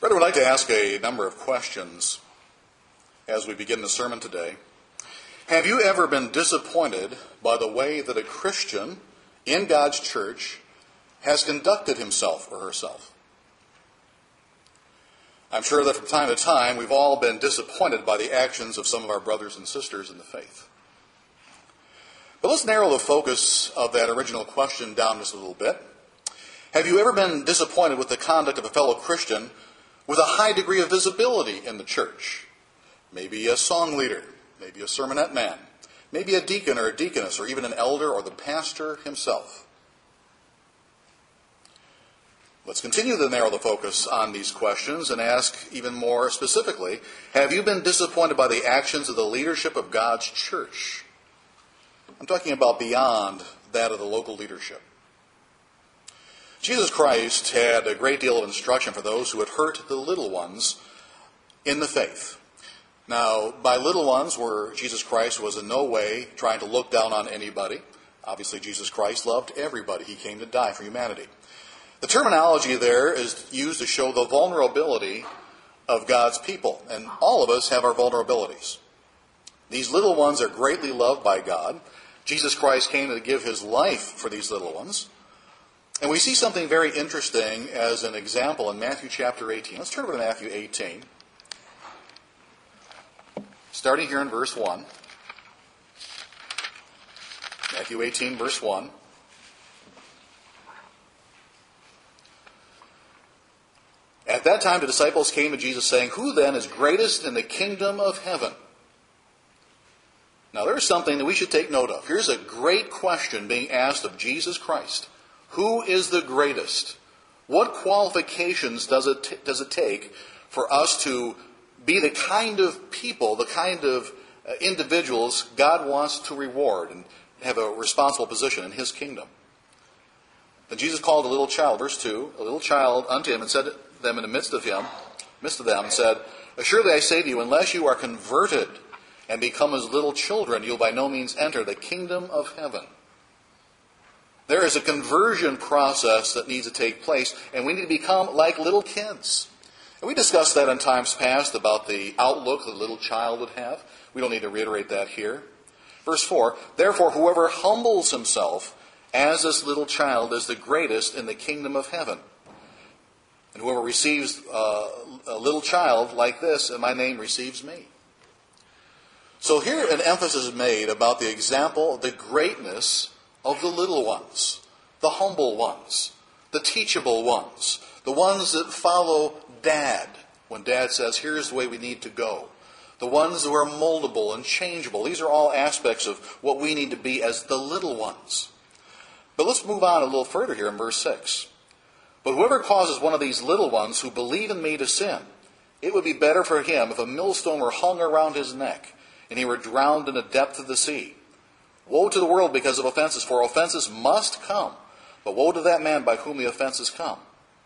Brother, I would like to ask a number of questions as we begin the sermon today. Have you ever been disappointed by the way that a Christian in God's church has conducted himself or herself? I'm sure that from time to time we've all been disappointed by the actions of some of our brothers and sisters in the faith. But let's narrow the focus of that original question down just a little bit. Have you ever been disappointed with the conduct of a fellow Christian with a high degree of visibility in the church? Maybe a song leader, maybe a sermonette man, maybe a deacon or a deaconess, or even an elder or the pastor himself. Let's continue to narrow the focus on these questions and ask even more specifically, have you been disappointed by the actions of the leadership of God's church? I'm talking about beyond that of the local leadership. Jesus Christ had a great deal of instruction for those who had hurt the little ones in the faith. Now, by little ones, Jesus Christ was in no way trying to look down on anybody. Obviously, Jesus Christ loved everybody. He came to die for humanity. The terminology there is used to show the vulnerability of God's people. And all of us have our vulnerabilities. These little ones are greatly loved by God. Jesus Christ came to give his life for these little ones. And we see something very interesting as an example in Matthew chapter 18. Let's turn over to Matthew 18. Starting here in verse 1. Matthew 18, verse 1. At that time the disciples came to Jesus saying, "Who then is greatest in the kingdom of heaven?" Now there's something that we should take note of. Here's a great question being asked of Jesus Christ. Who is the greatest? What qualifications does it take for us to be the kind of people, the kind of individuals God wants to reward and have a responsible position in his kingdom? Then Jesus called a little child, verse 2, a little child unto him and said to them in the midst of them, and said, "Assuredly I say to you, unless you are converted and become as little children, you'll by no means enter the kingdom of heaven." There is a conversion process that needs to take place, and we need to become like little kids. And we discussed that in times past about the outlook that a little child would have. We don't need to reiterate that here. Verse 4, "Therefore whoever humbles himself as this little child is the greatest in the kingdom of heaven. And whoever receives a little child like this in my name receives me." So here an emphasis is made about the example of the greatness of the little ones, the humble ones, the teachable ones, the ones that follow Dad when Dad says, here's the way we need to go. The ones who are moldable and changeable. These are all aspects of what we need to be as the little ones. But let's move on a little further here in verse 6. "But whoever causes one of these little ones who believe in me to sin, it would be better for him if a millstone were hung around his neck and he were drowned in the depth of the sea. Woe to the world because of offenses, for offenses must come. But woe to that man by whom the offenses come."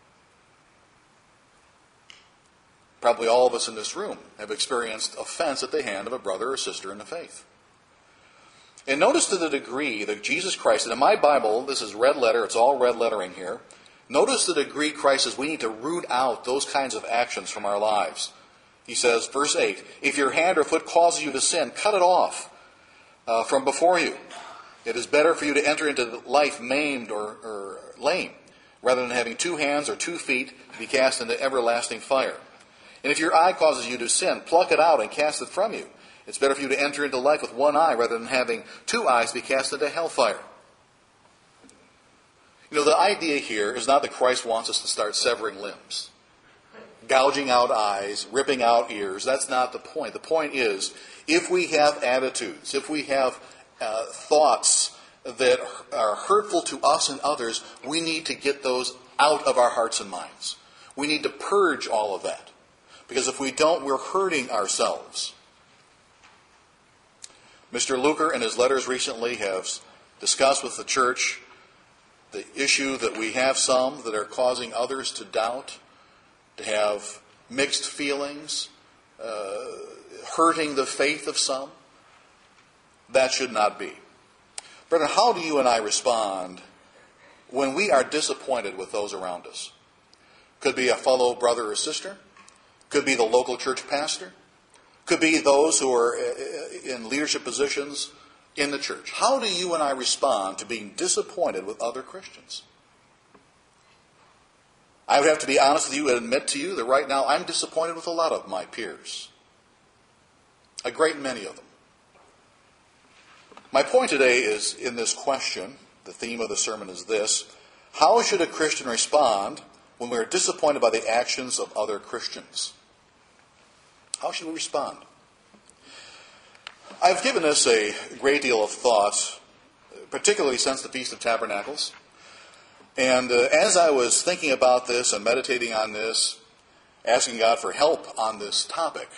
Probably all of us in this room have experienced offense at the hand of a brother or sister in the faith. And notice to the degree that Jesus Christ, and in my Bible, this is red letter, it's all red lettering here. Notice the degree Christ says we need to root out those kinds of actions from our lives. He says, verse 8, "If your hand or foot causes you to sin, cut it off from before you. It is better for you to enter into life maimed or lame, rather than having 2 hands or 2 feet to be cast into everlasting fire. And if your eye causes you to sin, pluck it out and cast it from you. It's better for you to enter into life with 1 eye, rather than having 2 eyes to be cast into hellfire." You know, the idea here is not that Christ wants us to start severing limbs, gouging out eyes, ripping out ears. That's not the point. The point is, if we have attitudes, if we have thoughts that are hurtful to us and others, we need to get those out of our hearts and minds. We need to purge all of that. Because if we don't, we're hurting ourselves. Mr. Luker, in his letters recently, has discussed with the church the issue that we have some that are causing others to doubt, to have mixed feelings, hurting the faith of some. That should not be. Brethren, how do you and I respond when we are disappointed with those around us? Could be a fellow brother or sister. Could be the local church pastor. Could be those who are in leadership positions in the church. How do you and I respond to being disappointed with other Christians? I would have to be honest with you and admit to you that right now I'm disappointed with a lot of my peers. A great many of them. My point today is in this question. The theme of the sermon is this: how should a Christian respond when we are disappointed by the actions of other Christians? How should we respond? I've given this a great deal of thought, particularly since the Feast of Tabernacles. And as I was thinking about this and meditating on this, asking God for help on this topic,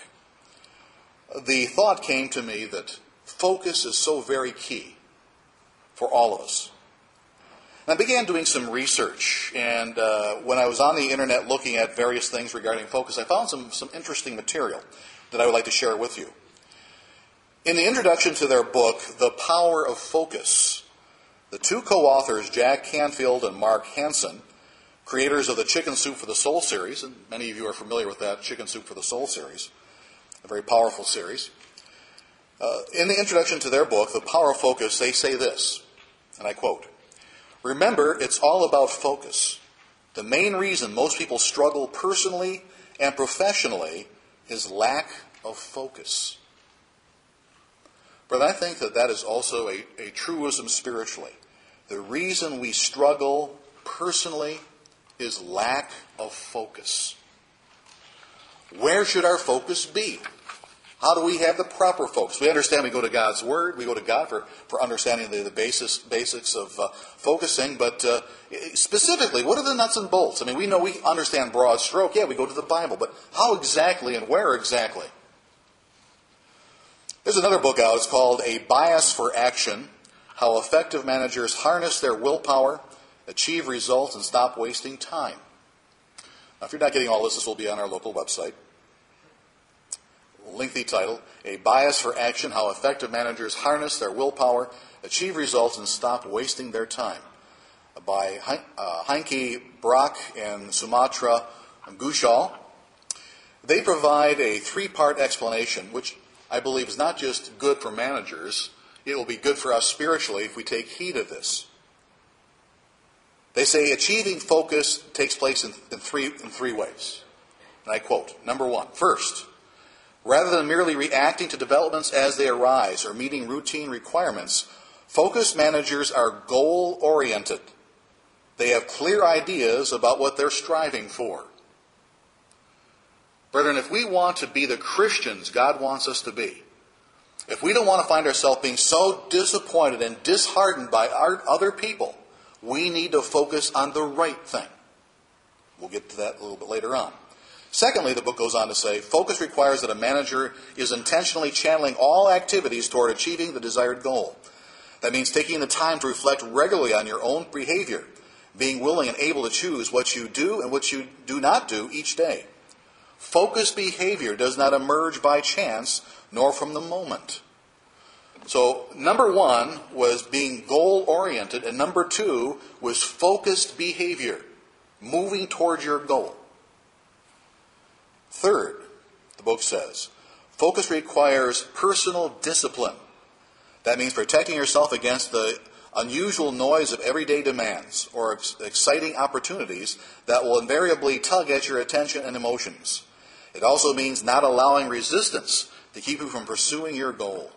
the thought came to me that focus is so very key for all of us. And I began doing some research, and when I was on the internet looking at various things regarding focus, I found some interesting material that I would like to share with you. In the introduction to their book, The Power of Focus, the two co-authors, Jack Canfield and Mark Hansen, creators of the Chicken Soup for the Soul series, and many of you are familiar with that Chicken Soup for the Soul series, a very powerful series. In the introduction to their book, The Power of Focus, they say this, and I quote, "Remember, it's all about focus. The main reason most people struggle personally and professionally is lack of focus." But I think that is also a truism spiritually. The reason we struggle personally is lack of focus. Where should our focus be? How do we have the proper focus? We understand we go to God's Word. We go to God for understanding the basics of focusing. But specifically, what are the nuts and bolts? I mean, we understand broad stroke. Yeah, we go to the Bible. But how exactly and where exactly? There's another book out. It's called A Bias for Action: How Effective Managers Harness Their Willpower, Achieve Results, and Stop Wasting Time. Now, if you're not getting all this will be on our local website. Lengthy title: A Bias for Action: How Effective Managers Harness Their Willpower, Achieve Results, and Stop Wasting Their Time, by Heinke Brock and Sumatra Ghoshal. They provide a three-part explanation, which I believe is not just good for managers, it will be good for us spiritually if we take heed of this. They say achieving focus takes place in three ways. And I quote, number one, first, rather than merely reacting to developments as they arise or meeting routine requirements, focused managers are goal-oriented. They have clear ideas about what they're striving for. Brethren, if we want to be the Christians God wants us to be, if we don't want to find ourselves being so disappointed and disheartened by other people, we need to focus on the right thing. We'll get to that a little bit later on. Secondly, the book goes on to say, focus requires that a manager is intentionally channeling all activities toward achieving the desired goal. That means taking the time to reflect regularly on your own behavior, being willing and able to choose what you do and what you do not do each day. Focused behavior does not emerge by chance, nor from the moment. So, number one was being goal-oriented, and number two was focused behavior, moving towards your goal. Third, the book says, focus requires personal discipline. That means protecting yourself against the unusual noise of everyday demands or exciting opportunities that will invariably tug at your attention and emotions. It also means not allowing resistance to keep you from pursuing your goal.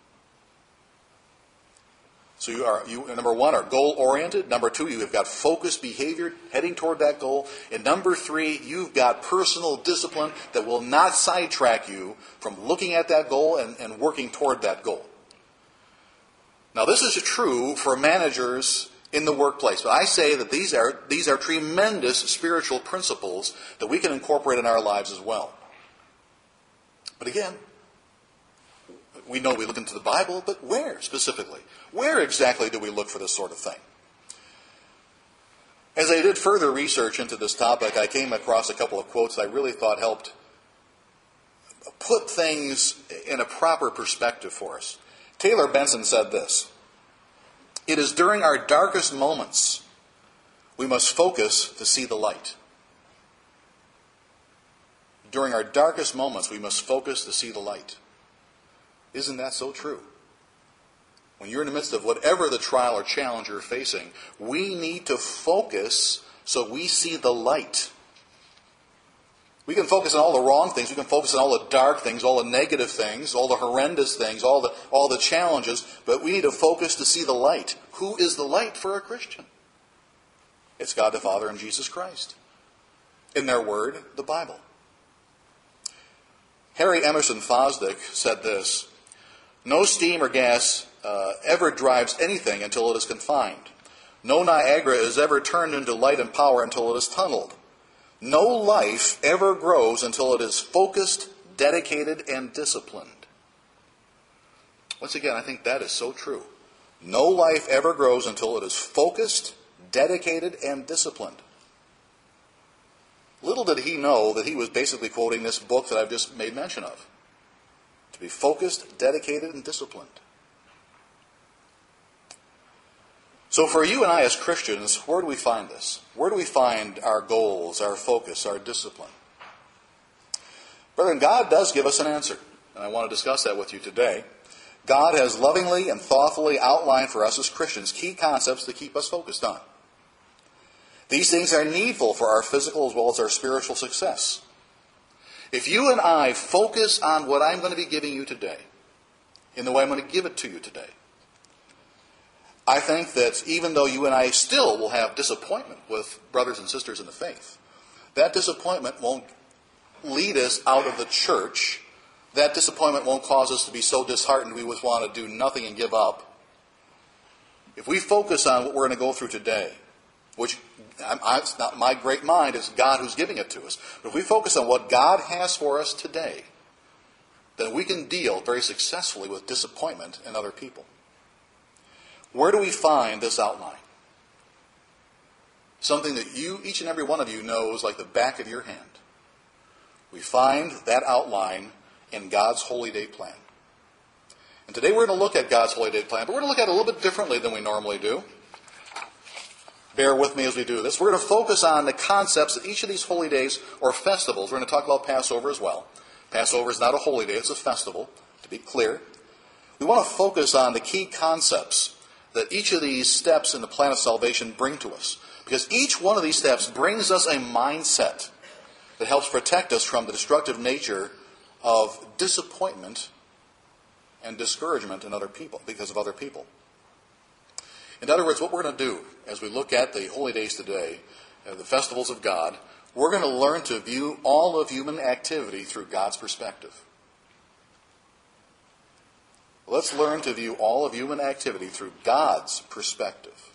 So you number one, are goal-oriented. Number two, you have got focused behavior heading toward that goal. And number three, you've got personal discipline that will not sidetrack you from looking at that goal and working toward that goal. Now, this is true for managers in the workplace. But I say that these are tremendous spiritual principles that we can incorporate in our lives as well. But again, we know we look into the Bible, but where specifically? Where exactly do we look for this sort of thing? As I did further research into this topic, I came across a couple of quotes I really thought helped put things in a proper perspective for us. Taylor Benson said this: "It is during our darkest moments we must focus to see the light." during our darkest moments, we must focus to see the light. Isn't that so true? When you're in the midst of whatever the trial or challenge you're facing, we need to focus so we see the light. We can focus on all the wrong things. We can focus on all the dark things, all the negative things, all the horrendous things, all the challenges. But we need to focus to see the light. Who is the light for a Christian? It's God the Father and Jesus Christ. In their word, the Bible. Harry Emerson Fosdick said this: "No steam or gas ever drives anything until it is confined. No Niagara is ever turned into light and power until it is tunneled. No life ever grows until it is focused, dedicated, and disciplined." Once again, I think that is so true. No life ever grows until it is focused, dedicated, and disciplined. Little did he know that he was basically quoting this book that I've just made mention of. To be focused, dedicated, and disciplined. So for you and I as Christians, where do we find this? Where do we find our goals, our focus, our discipline? Brethren, God does give us an answer, and I want to discuss that with you today. God has lovingly and thoughtfully outlined for us as Christians key concepts to keep us focused on. These things are needful for our physical as well as our spiritual success. If you and I focus on what I'm going to be giving you today, in the way I'm going to give it to you today, I think that even though you and I still will have disappointment with brothers and sisters in the faith, that disappointment won't lead us out of the church. That disappointment won't cause us to be so disheartened we would want to do nothing and give up. If we focus on what we're going to go through today, which it's not my great mind, it's God who's giving it to us. But if we focus on what God has for us today, then we can deal very successfully with disappointment in other people. Where do we find this outline? Something that each and every one of you knows like the back of your hand. We find that outline in God's Holy Day plan. And today we're going to look at God's Holy Day plan, but we're going to look at it a little bit differently than we normally do. Bear with me as we do this. We're going to focus on the concepts of each of these holy days or festivals. We're going to talk about Passover as well. Passover is not a holy day, it's a festival, to be clear. We want to focus on the key concepts that each of these steps in the plan of salvation bring to us. Because each one of these steps brings us a mindset that helps protect us from the destructive nature of disappointment and discouragement in other people, because of other people. In other words, what we're going to do as we look at the holy days today, the festivals of God, we're going to learn to view all of human activity through God's perspective. Let's learn to view all of human activity through God's perspective.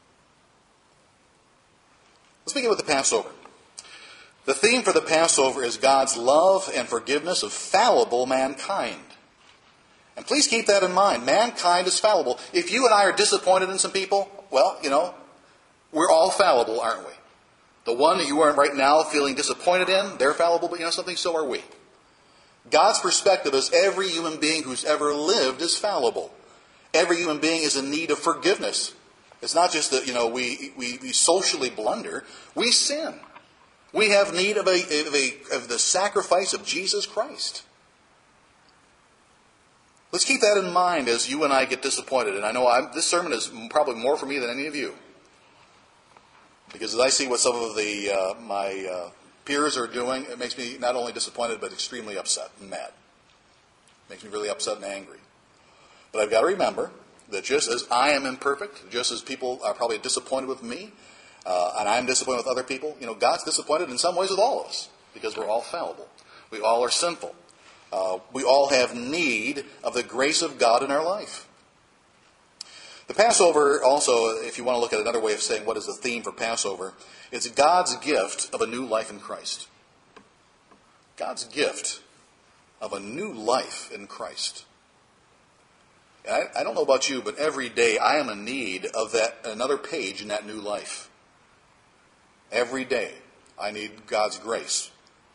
Let's begin with the Passover. The theme for the Passover is God's love and forgiveness of fallible mankind. And please keep that in mind. Mankind is fallible. If you and I are disappointed in some people, well, we're all fallible, aren't we? The one that you are right now feeling disappointed in, they're fallible, but something, so are we. God's perspective is every human being who's ever lived is fallible. Every human being is in need of forgiveness. It's not just that, we socially blunder. We sin. We have need of the sacrifice of Jesus Christ. Let's keep that in mind as you and I get disappointed. And I know this sermon is probably more for me than any of you. Because as I see what some of my peers are doing, it makes me not only disappointed, but extremely upset and mad. It makes me really upset and angry. But I've got to remember that just as I am imperfect, just as people are probably disappointed with me, and I'm disappointed with other people, God's disappointed in some ways with all of us, because we're all fallible. We all are sinful. We all have need of the grace of God in our life. The Passover also, if you want to look at another way of saying what is the theme for Passover, it's God's gift of a new life in Christ. God's gift of a new life in Christ. And I don't know about you, but every day I am in need of another page in that new life. Every day I need God's grace.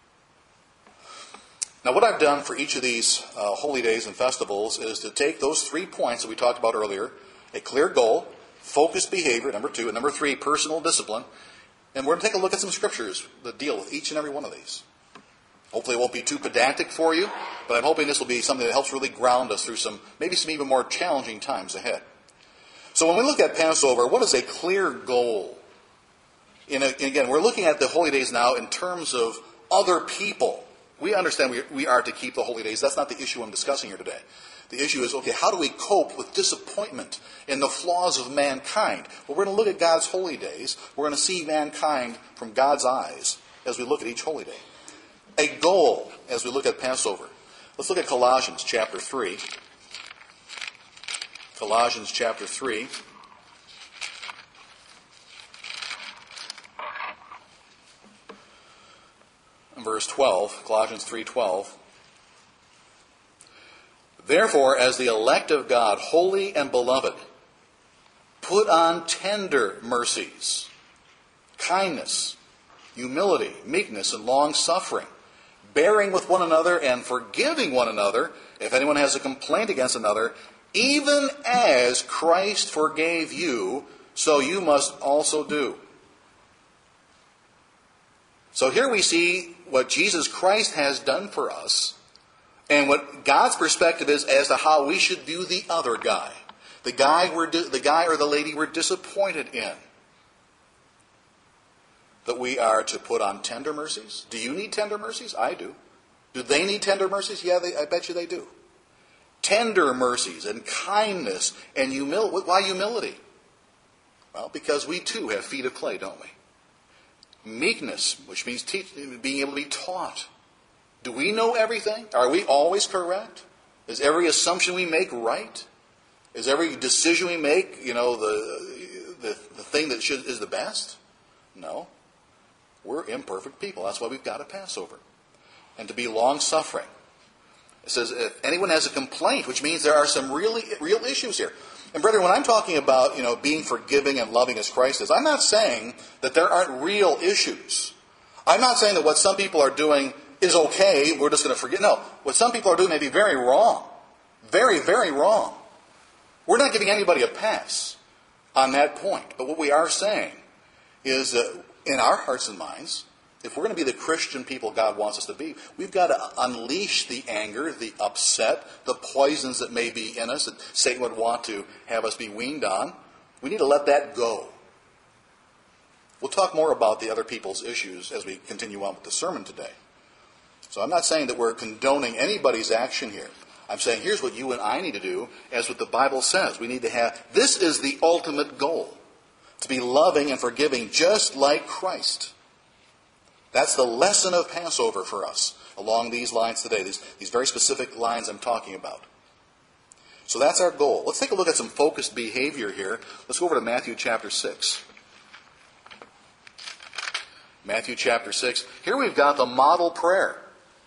Now, what I've done for each of these holy days and festivals is to take those 3 points that we talked about earlier, a clear goal, focused behavior, number 2, and number 3, personal discipline, and we're going to take a look at some scriptures that deal with each and every one of these. Hopefully it won't be too pedantic for you, but I'm hoping this will be something that helps really ground us through maybe some even more challenging times ahead. So when we look at Passover, what is a clear goal? And again, we're looking at the holy days now in terms of other people. We understand we are to keep the holy days. That's not the issue I'm discussing here today. The issue is, okay, how do we cope with disappointment in the flaws of mankind? Well, we're going to look at God's holy days. We're going to see mankind from God's eyes as we look at each holy day. A goal as we look at Passover. Let's look at Colossians chapter 3. Colossians chapter 3. Verse 12, Colossians 3:12. Therefore, as the elect of God, holy and beloved, put on tender mercies, kindness, humility, meekness, and long-suffering, bearing with one another and forgiving one another, if anyone has a complaint against another, even as Christ forgave you, so you must also do. So here we see what Jesus Christ has done for us and what God's perspective is as to how we should view the other guy. The guy or the lady we're disappointed in. That we are to put on tender mercies. Do you need tender mercies? I do. Do they need tender mercies? Yeah, I bet you they do. Tender mercies and kindness and humility. Why humility? Well, because we too have feet of clay, don't we? Meekness, which means being able to be taught. Do we know everything? Are we always correct? Is every assumption we make right? Is every decision we make, the thing that is the best? No. We're imperfect people. That's why we've got a Passover. And to be long-suffering. It says, if anyone has a complaint, which means there are some real issues here. And brethren, when I'm talking about, being forgiving and loving as Christ is, I'm not saying that there aren't real issues. I'm not saying that what some people are doing is okay, we're just going to forget. No, what some people are doing may be very wrong. Very, very wrong. We're not giving anybody a pass on that point. But what we are saying is that in our hearts and minds, if we're going to be the Christian people God wants us to be, we've got to unleash the anger, the upset, the poisons that may be in us that Satan would want to have us be weaned on. We need to let that go. We'll talk more about the other people's issues as we continue on with the sermon today. So I'm not saying that we're condoning anybody's action here. I'm saying here's what you and I need to do, as what the Bible says. We need to have, this is the ultimate goal, to be loving and forgiving just like Christ. That's the lesson of Passover for us along these lines today, these very specific lines I'm talking about. So that's our goal. Let's take a look at some focused behavior here. Let's go over to Matthew chapter 6. Matthew chapter 6. Here we've got the model prayer.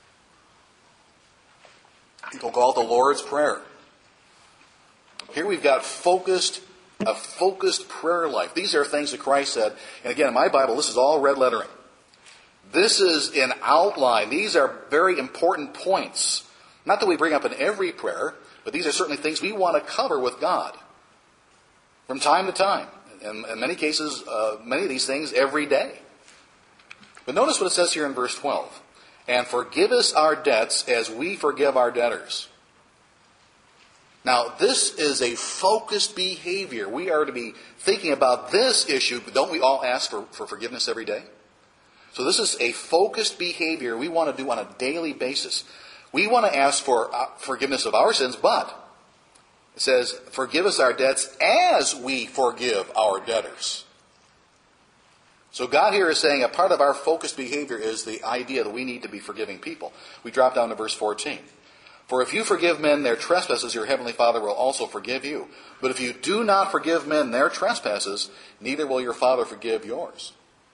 People call it the Lord's Prayer. Here we've got a focused prayer life. These are things that Christ said. And again, in my Bible, this is all red lettering. This is an outline. These are very important points. Not that we bring up in every prayer, but these are certainly things we want to cover with God from time to time. And in many cases, many of these things every day. But notice what it says here in verse 12. And forgive us our debts as we forgive our debtors. Now, this is a focused behavior. We are to be thinking about this issue, but don't we all ask for forgiveness every day? So this is a focused behavior we want to do on a daily basis. We want to ask for forgiveness of our sins, but it says, forgive us our debts as we forgive our debtors. So God here is saying a part of our focused behavior is the idea that we need to be forgiving people. We drop down to verse 14. For if you forgive men their trespasses, your heavenly Father will also forgive you. But if you do not forgive men their trespasses, neither will your Father forgive yours.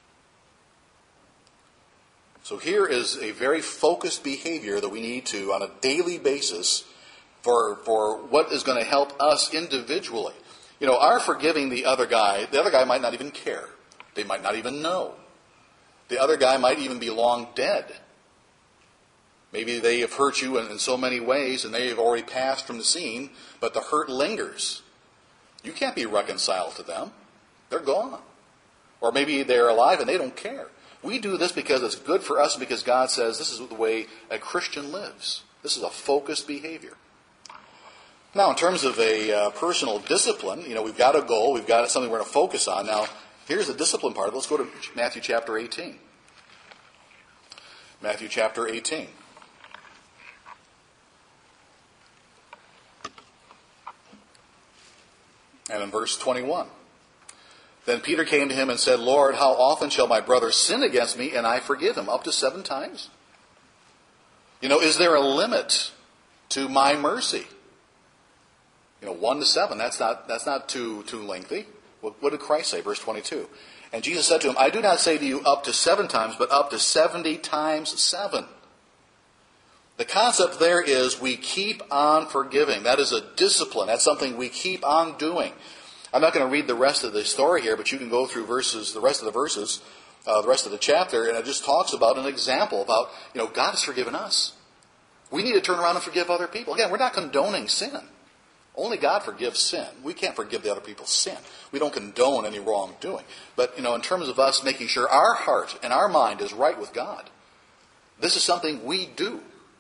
So here is a very focused behavior that we need to, on a daily basis, for what is going to help us individually. Our forgiving the other guy might not even care. They might not even know. The other guy might even be long dead. Maybe they have hurt you in so many ways and they have already passed from the scene, but the hurt lingers. You can't be reconciled to them. They're gone. Or maybe they're alive and they don't care. We do this because it's good for us, because God says this is the way a Christian lives. This is a focused behavior. Now, in terms of a personal discipline, we've got a goal, we've got something we're going to focus on. Now, here's the discipline part of it. Let's go to Matthew chapter 18. Matthew chapter 18. And in verse 21. Then Peter came to him and said, Lord, how often shall my brother sin against me and I forgive him? Up to 7 times? Is there a limit to my mercy? 1 to 7, that's not too lengthy. What did Christ say? Verse 22. And Jesus said to him, I do not say to you up to 7 times, but up to 70 times 7. The concept there is we keep on forgiving. That is a discipline. That's something we keep on doing. I'm not going to read the rest of the story here, but you can go through the rest of the chapter, and it just talks about an example about, God has forgiven us. We need to turn around and forgive other people. Again, we're not condoning sin. Only God forgives sin. We can't forgive the other people's sin. We don't condone any wrongdoing. But, in terms of us making sure our heart and our mind is right with God, this is something we do.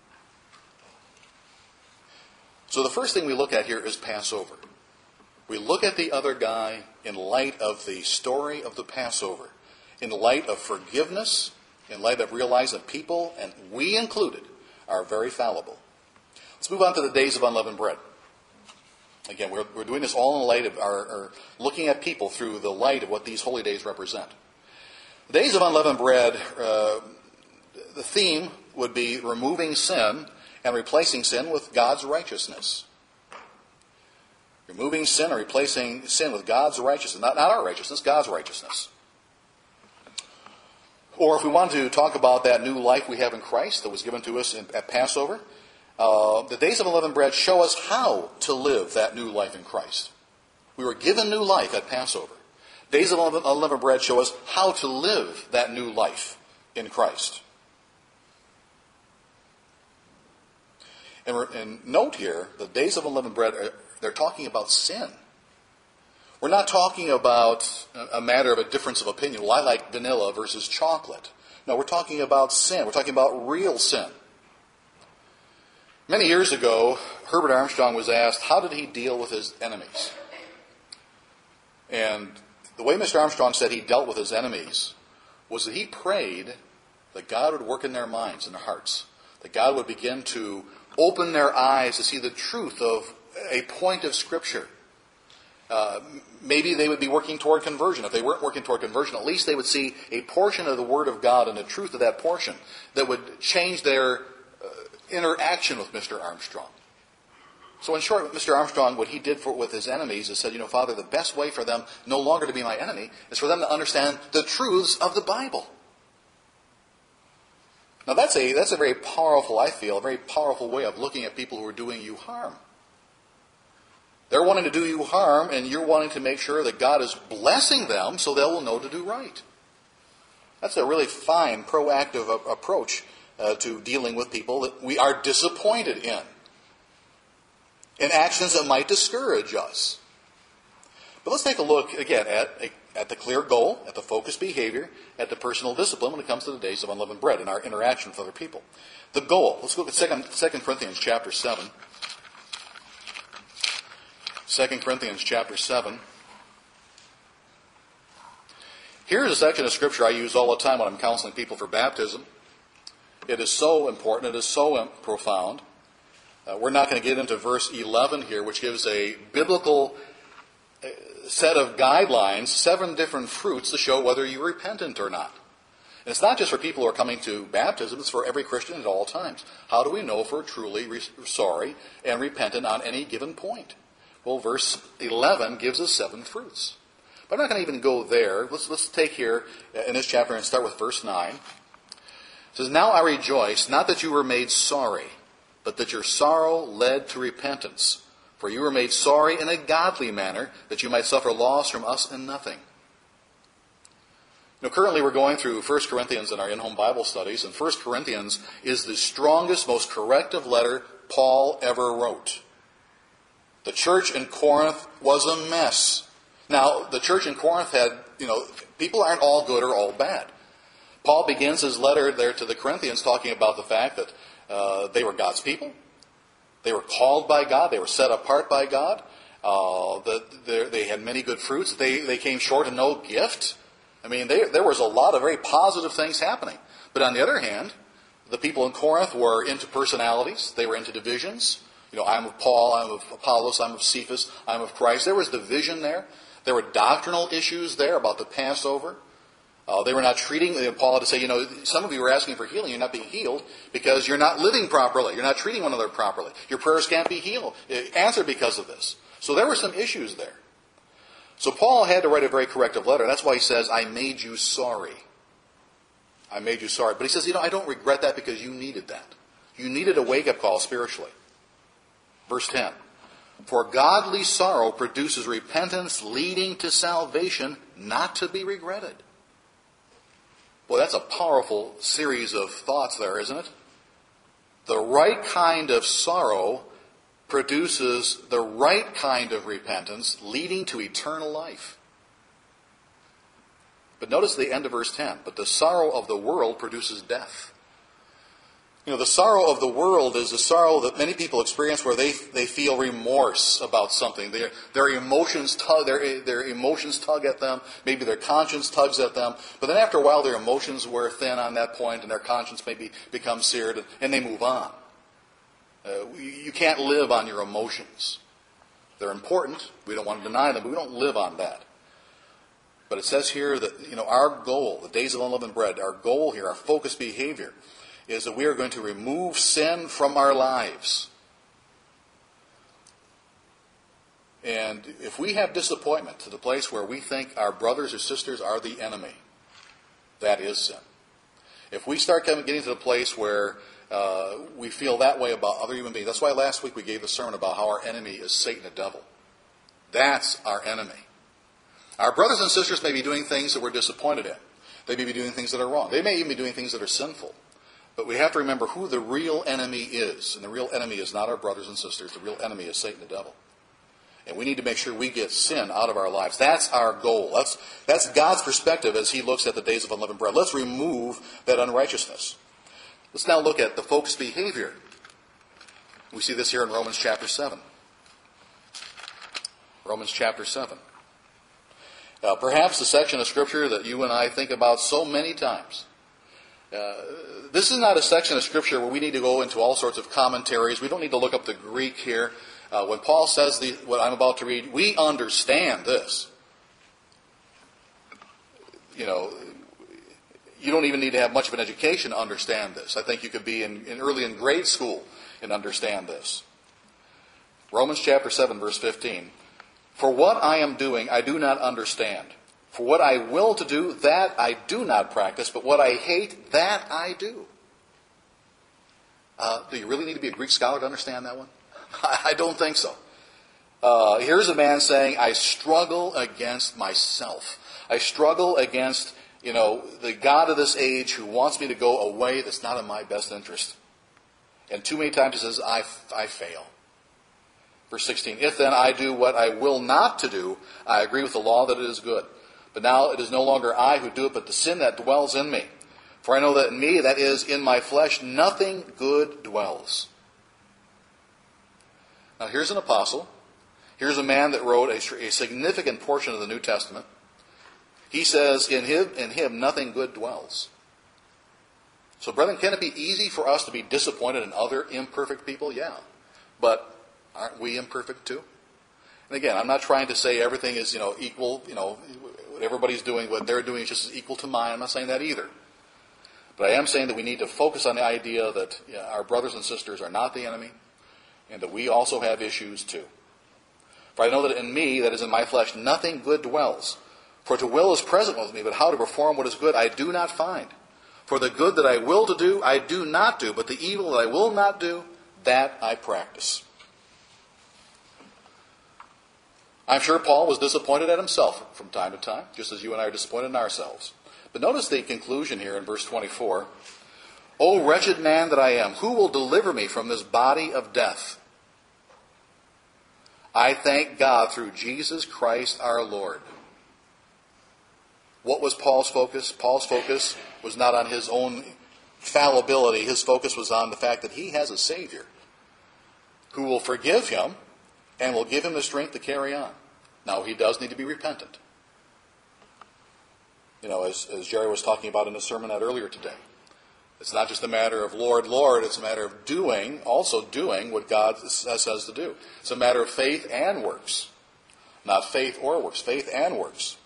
So the first thing we look at here is Passover. We look at the other guy in light of the story of the Passover, in light of forgiveness, in light of realizing that people, and we included, are very fallible. Let's move on to the days of unleavened bread. Again, we're doing this all in light of our looking at people through the light of what these holy days represent. The days of unleavened bread, the theme would be removing sin and replacing sin with God's righteousness. Removing sin and replacing sin with God's righteousness. Not our righteousness, God's righteousness. Or if we want to talk about that new life we have in Christ that was given to us at Passover, the days of unleavened bread show us how to live that new life in Christ. We were given new life at Passover. Days of unleavened bread show us how to live that new life in Christ. And note here, the days of unleavened bread, they're talking about sin. We're not talking about a matter of a difference of opinion. Well, I like vanilla versus chocolate. No, we're talking about sin. We're talking about real sin. Many years ago, Herbert Armstrong was asked, how did he deal with his enemies? And the way Mr. Armstrong said he dealt with his enemies was that he prayed that God would work in their minds and their hearts, that God would begin to open their eyes to see the truth of a point of Scripture. Maybe they would be working toward conversion. If they weren't working toward conversion, at least they would see a portion of the Word of God and the truth of that portion that would change their interaction with Mr. Armstrong. So in short, Mr. Armstrong, what he did with his enemies is said, Father, the best way for them no longer to be my enemy is for them to understand the truths of the Bible. Now that's a very powerful, I feel, a very powerful way of looking at people who are doing you harm. They're wanting to do you harm, and you're wanting to make sure that God is blessing them so they will know to do right. That's a really fine, proactive approach to dealing with people that we are disappointed in actions that might discourage us. But let's take a look again at the clear goal, at the focused behavior, at the personal discipline when it comes to the days of unleavened bread and our interaction with other people. The goal. Let's look at 2 Corinthians chapter 7. 2 Corinthians chapter 7. Here's a section of Scripture I use all the time when I'm counseling people for baptism. It is so important. It is so profound. We're not going to get into verse 11 here, which gives a biblical set of guidelines, 7 different fruits to show whether you're repentant or not. And it's not just for people who are coming to baptism, it's for every Christian at all times. How do we know if we're truly sorry and repentant on any given point? Well, verse 11 gives us 7 fruits. But I'm not going to even go there. Let's take here in this chapter and start with verse 9. It says, Now I rejoice, not that you were made sorry, but that your sorrow led to repentance. For you were made sorry in a godly manner, that you might suffer loss from us in nothing. Currently we're going through 1 Corinthians in our in-home Bible studies, and 1 Corinthians is the strongest, most corrective letter Paul ever wrote. The church in Corinth was a mess. Now, the church in Corinth had, people aren't all good or all bad. Paul begins his letter there to the Corinthians talking about the fact that they were God's people. They were called by God. They were set apart by God. They had many good fruits. They came short of no gift. I mean, there was a lot of very positive things happening. But on the other hand, the people in Corinth were into personalities. They were into divisions. I'm of Paul, I'm of Apollos, I'm of Cephas, I'm of Christ. There was division there. There were doctrinal issues there about the Passover. They were not treating, Paul had to say, some of you are asking for healing. You're not being healed because you're not living properly. You're not treating one another properly. Your prayers can't be answered because of this. So there were some issues there. So Paul had to write a very corrective letter. That's why he says, I made you sorry. I made you sorry. But he says, I don't regret that because you needed that. You needed a wake-up call spiritually. Verse 10. For godly sorrow produces repentance leading to salvation, not to be regretted. Well, that's a powerful series of thoughts there, isn't it? The right kind of sorrow produces the right kind of repentance leading to eternal life. But notice the end of verse 10. But the sorrow of the world produces death. The sorrow of the world is a sorrow that many people experience where they feel remorse about something. Their emotions tug at them. Maybe their conscience tugs at them. But then after a while, their emotions wear thin on that point, and their conscience maybe becomes seared, and they move on. You can't live on your emotions. They're important. We don't want to deny them, but we don't live on that. But it says here that our goal, the days of unleavened bread, our goal here, our focused behavior, is that we are going to remove sin from our lives. And if we have disappointment to the place where we think our brothers or sisters are the enemy, that is sin. If we start getting to the place where we feel that way about other human beings, that's why last week we gave the sermon about how our enemy is Satan, the devil. That's our enemy. Our brothers and sisters may be doing things that we're disappointed in. They may be doing things that are wrong. They may even be doing things that are sinful. But we have to remember who the real enemy is. And the real enemy is not our brothers and sisters. The real enemy is Satan, the devil. And we need to make sure we get sin out of our lives. That's our goal. That's God's perspective as he looks at the days of unleavened bread. Let's remove that unrighteousness. Let's now look at the focused behavior. We see this here in Romans chapter 7. Romans chapter 7. Perhaps the section of Scripture that you and I think about so many times. This is not a section of Scripture where we need to go into all sorts of commentaries. We don't need to look up the Greek here. When Paul says what I'm about to read, we understand this. You don't even need to have much of an education to understand this. I think you could be early in grade school and understand this. Romans chapter 7, verse 15. For what I am doing, I do not understand. For what I will to do, that I do not practice, but what I hate, that I do. Do you really need to be a Greek scholar to understand that one? I don't think so. Here's a man saying, I struggle against myself. I struggle against, the God of this age who wants me to go a way that's not in my best interest. And too many times he says, I fail. Verse 16, if then I do what I will not to do, I agree with the law that it is good. But now it is no longer I who do it, but the sin that dwells in me. For I know that in me, that is, in my flesh, nothing good dwells. Now here's an apostle. Here's a man that wrote a significant portion of the New Testament. He says, in him nothing good dwells. So brethren, can it be easy for us to be disappointed in other imperfect people? Yeah. But aren't we imperfect too? And again, I'm not trying to say everything is, equal, what everybody's doing, what they're doing is just as equal to mine. I'm not saying that either. But I am saying that we need to focus on the idea that our brothers and sisters are not the enemy, and that we also have issues too. For I know that in me, that is in my flesh, nothing good dwells. For to will is present with me, but how to perform what is good I do not find. For the good that I will to do, I do not do, but the evil that I will not do, that I practice. I'm sure Paul was disappointed at himself from time to time, just as you and I are disappointed in ourselves. But notice the conclusion here in verse 24. O wretched man that I am, who will deliver me from this body of death? I thank God through Jesus Christ our Lord. What was Paul's focus? Paul's focus was not on his own fallibility. His focus was on the fact that he has a Savior who will forgive him and will give him the strength to carry on. Now, he does need to be repentant. As Jerry was talking about in the sermon earlier today. It's not just a matter of Lord, Lord. It's a matter of doing what God says to do. It's a matter of faith and works. Not faith or works, faith and works.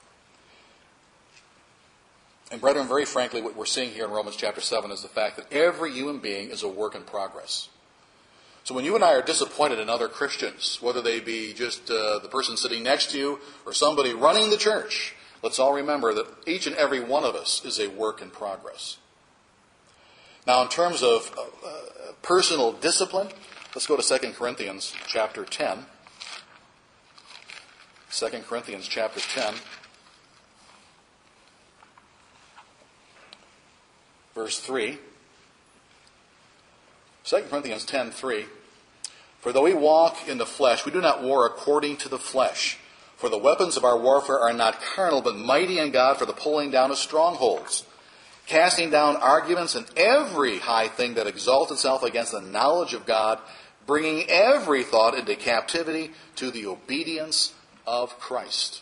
And brethren, very frankly, what we're seeing here in Romans chapter 7 is the fact that every human being is a work in progress. So when you and I are disappointed in other Christians, whether they be just the person sitting next to you or somebody running the church, let's all remember that each and every one of us is a work in progress. Now, in terms of personal discipline, let's go to 2 Corinthians chapter 10. 2 Corinthians chapter 10. Verse 3, 2 Corinthians 10:3, for though we walk in the flesh, we do not war according to the flesh. For the weapons of our warfare are not carnal, but mighty in God for the pulling down of strongholds, casting down arguments and every high thing that exalts itself against the knowledge of God, bringing every thought into captivity to the obedience of Christ.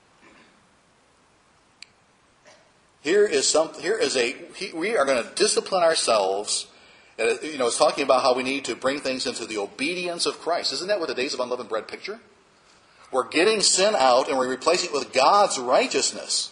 We are going to discipline ourselves. It's talking about how we need to bring things into the obedience of Christ. Isn't that what the days of unleavened bread picture? We're getting sin out and we're replacing it with God's righteousness.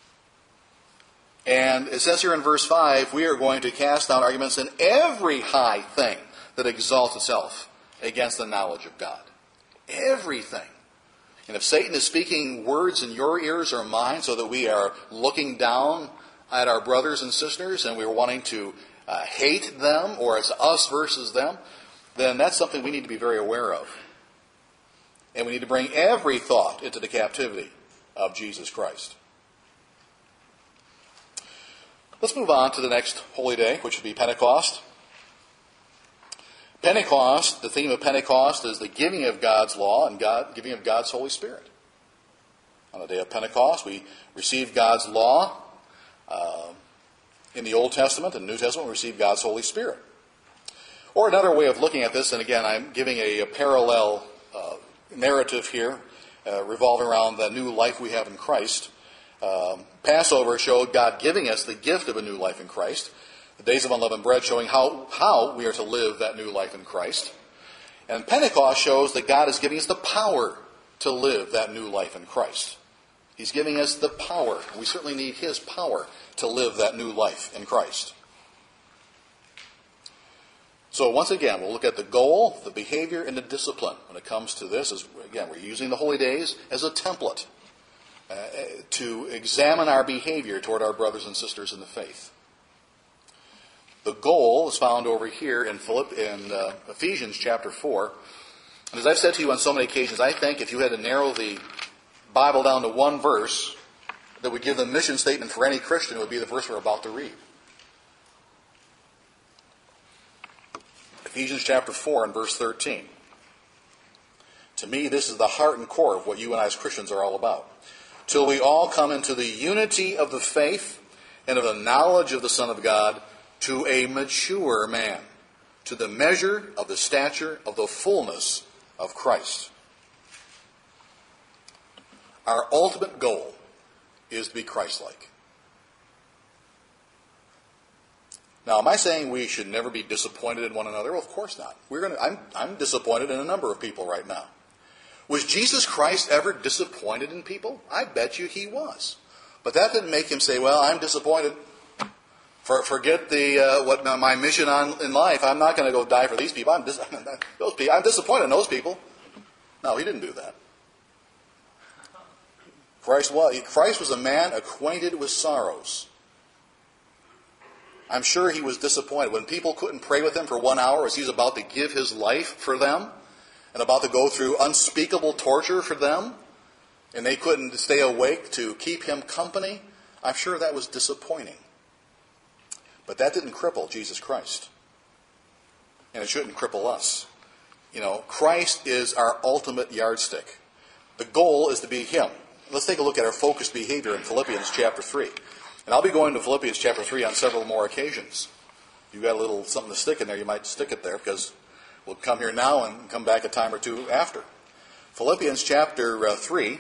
And it says here in verse 5, we are going to cast down arguments in every high thing that exalts itself against the knowledge of God. Everything. And if Satan is speaking words in your ears or mine so that we are looking down at our brothers and sisters and we're wanting to hate them, or it's us versus them, then that's something we need to be very aware of. And we need to bring every thought into the captivity of Jesus Christ. Let's move on to the next holy day, which would be Pentecost. Pentecost, the theme of Pentecost is the giving of God's law and giving of God's Holy Spirit. On the day of Pentecost, we receive God's law. In the Old Testament and New Testament, we receive God's Holy Spirit. Or another way of looking at this, and again, I'm giving a parallel narrative here, revolving around the new life we have in Christ. Passover showed God giving us the gift of a new life in Christ. The days of unleavened bread showing how we are to live that new life in Christ. And Pentecost shows that God is giving us the power to live that new life in Christ. He's giving us the power. We certainly need His power to live that new life in Christ. So once again, we'll look at the goal, the behavior, and the discipline when it comes to this. Again, we're using the holy days as a template to examine our behavior toward our brothers and sisters in the faith. The goal is found over here in Ephesians chapter 4. And as I've said to you on so many occasions, I think if you had to narrow the Bible down to one verse that would give the mission statement for any Christian, it would be the verse we're about to read. Ephesians chapter 4 and verse 13. To me, this is the heart and core of what you and I as Christians are all about. Till we all come into the unity of the faith and of the knowledge of the Son of God, to a mature man, to the measure of the stature of the fullness of Christ. Our ultimate goal is to be Christ-like. Now, am I saying we should never be disappointed in one another? Well, of course not. I'm disappointed in a number of people right now. Was Jesus Christ ever disappointed in people? I bet you He was. But that didn't make Him say, well, I'm disappointed. Forget what my mission in life. I'm not going to go die for these people. I'm disappointed in those people. No, He didn't do that. Christ was a man acquainted with sorrows. I'm sure He was disappointed when people couldn't pray with Him for 1 hour as He was about to give His life for them and about to go through unspeakable torture for them, and they couldn't stay awake to keep Him company. I'm sure that was disappointing. But that didn't cripple Jesus Christ. And it shouldn't cripple us. Christ is our ultimate yardstick. The goal is to be Him. let's take a look at our focused behavior in Philippians chapter 3. And I'll be going to Philippians chapter 3 on several more occasions. If you've got a little something to stick in there, you might stick it there, because we'll come here now and come back a time or two after. Philippians chapter 3,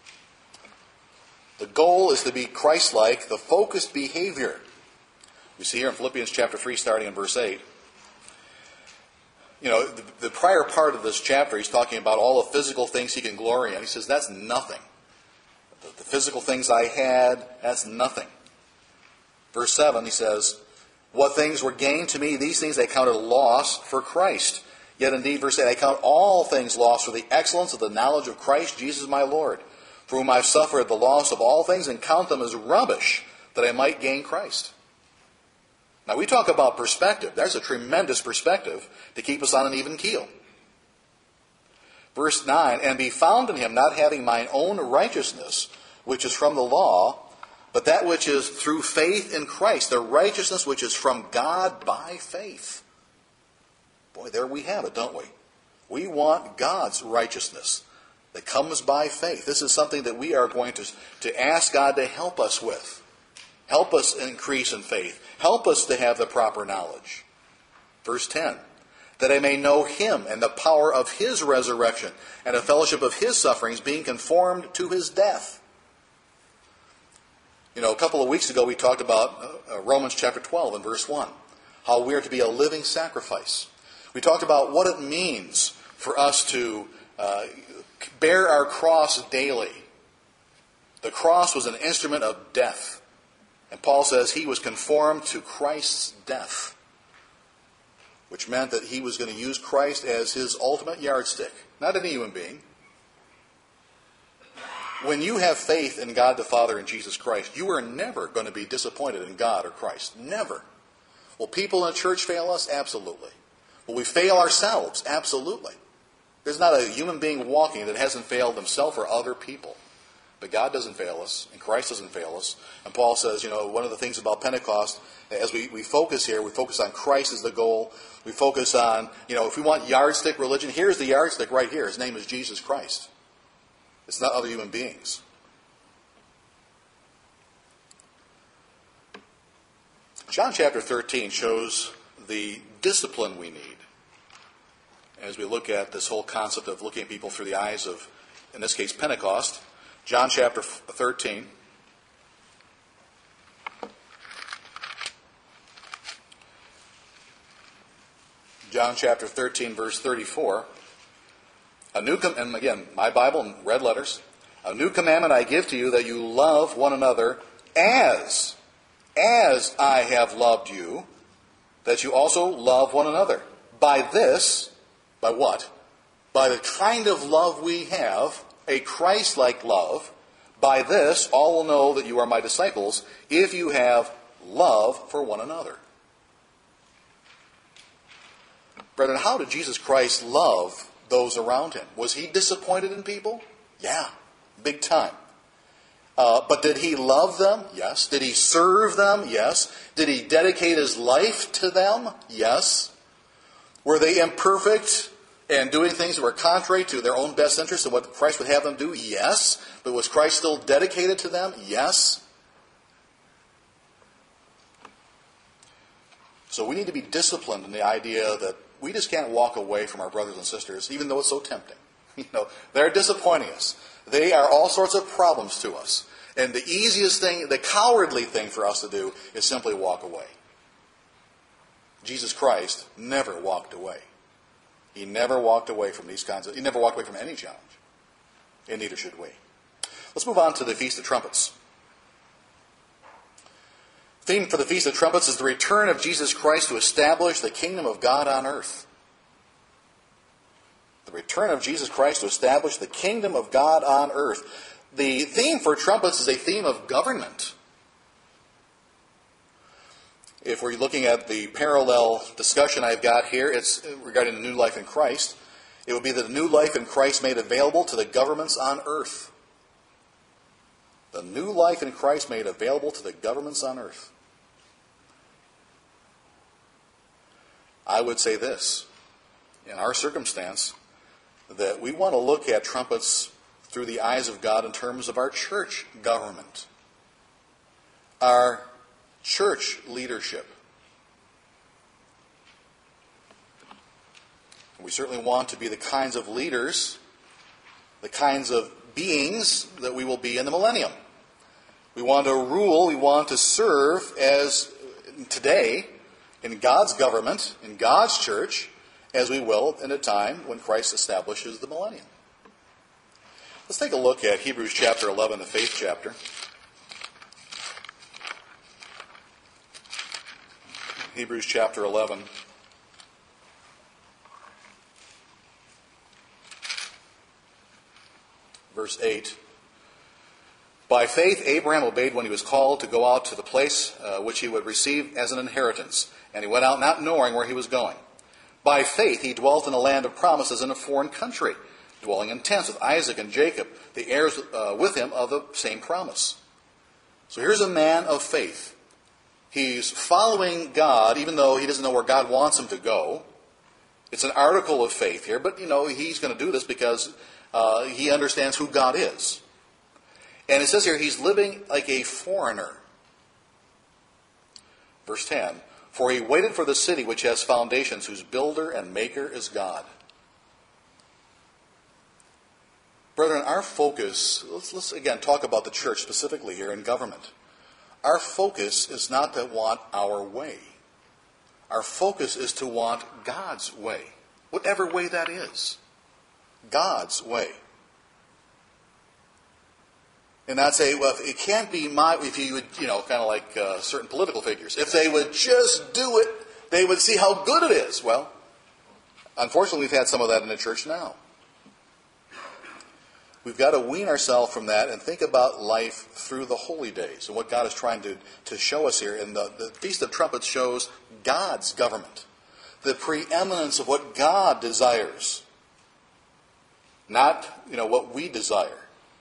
the goal is to be Christ-like, the focused behavior. We see here in Philippians chapter 3, starting in verse 8. You know, the prior part of this chapter, he's talking about all the physical things he can glory in. He says, that's nothing. The physical things I had, that's nothing. Verse 7, he says, what things were gained to me, these things I counted loss for Christ. Yet indeed, verse 8, I count all things lost for the excellence of the knowledge of Christ Jesus my Lord, for whom I have suffered the loss of all things, and count them as rubbish, that I might gain Christ. Now, we talk about perspective. There's a tremendous perspective to keep us on an even keel. Verse 9, and be found in him, not having mine own righteousness, which is from the law, but that which is through faith in Christ, the righteousness which is from God by faith. Boy, there we have it, don't we? We want God's righteousness that comes by faith. This is something that we are going to ask God to help us with. Help us increase in faith. Help us to have the proper knowledge. Verse 10, that I may know him and the power of his resurrection and the fellowship of his sufferings, being conformed to his death. You know, a couple of weeks ago we talked about Romans chapter 12 and verse 1, how we are to be a living sacrifice. We talked about what it means for us to bear our cross daily. The cross was an instrument of death. And Paul says he was conformed to Christ's death, which meant that he was going to use Christ as his ultimate yardstick, not any human being. When you have faith in God the Father and Jesus Christ, you are never going to be disappointed in God or Christ. Never. Will people in the church fail us? Absolutely. Will we fail ourselves? Absolutely. There's not a human being walking that hasn't failed himself or other people. But God doesn't fail us, and Christ doesn't fail us. And Paul says, you know, one of the things about Pentecost, as we focus here, we focus on Christ as the goal. We focus on, you know, if we want yardstick religion, here's the yardstick right here. His name is Jesus Christ. It's not other human beings. John chapter 13 shows the discipline we need as we look at this whole concept of looking at people through the eyes of, in this case, Pentecost. John chapter 13. John chapter 13, verse 34. And again, my Bible in red letters. A new commandment I give to you, that you love one another as I have loved you, that you also love one another. By this, by what? By the kind of love we have, a Christ-like love. By this, all will know that you are my disciples, if you have love for one another. Brethren, how did Jesus Christ love those around him? Was he disappointed in people? Yeah, big time. But did he love them? Yes. Did he serve them? Yes. Did he dedicate his life to them? Yes. Were they imperfect and doing things that were contrary to their own best interest and what Christ would have them do? Yes. But was Christ still dedicated to them? Yes. So we need to be disciplined in the idea that we just can't walk away from our brothers and sisters, even though it's so tempting. You know, they're disappointing us. They are all sorts of problems to us. And the easiest thing, the cowardly thing for us to do is simply walk away. Jesus Christ never walked away. He never walked away from these kinds of, he never walked away from any challenge. And neither should we. Let's move on to the Feast of Trumpets. The theme for the Feast of Trumpets is the return of Jesus Christ to establish the kingdom of God on earth. The return of Jesus Christ to establish the kingdom of God on earth. The theme for trumpets is a theme of government. If we're looking at the parallel discussion I've got here, it's regarding the new life in Christ. It would be the new life in Christ made available to the governments on earth. The new life in Christ made available to the governments on earth. I would say this, in our circumstance, that we want to look at trumpets through the eyes of God in terms of our church government, our church leadership. We certainly want to be the kinds of leaders, the kinds of beings that we will be in the millennium. We want to rule, we want to serve as today in God's government, in God's church, as we will in a time when Christ establishes the millennium. Let's take a look at Hebrews chapter 11, the faith chapter. Hebrews chapter 11. Verse 8. By faith, Abraham obeyed when he was called to go out to the place which he would receive as an inheritance. And he went out not knowing where he was going. By faith, he dwelt in a land of promises in a foreign country, dwelling in tents with Isaac and Jacob, the heirs with him of the same promise. So here's a man of faith. He's following God, even though he doesn't know where God wants him to go. It's an article of faith here, but he's going to do this because he understands who God is. And it says here, he's living like a foreigner. Verse 10, for he waited for the city which has foundations, whose builder and maker is God. Brethren, our focus, let's again talk about the church specifically here in government. Our focus is not to want our way. Our focus is to want God's way, whatever way that is. God's way. And not say, well, it can't be if you would, kind of like certain political figures. If they would just do it, they would see how good it is. Well, unfortunately, we've had some of that in the church now. We've got to wean ourselves from that and think about life through the holy days and what God is trying to show us here. And the Feast of Trumpets shows God's government, the preeminence of what God desires, not what we desire.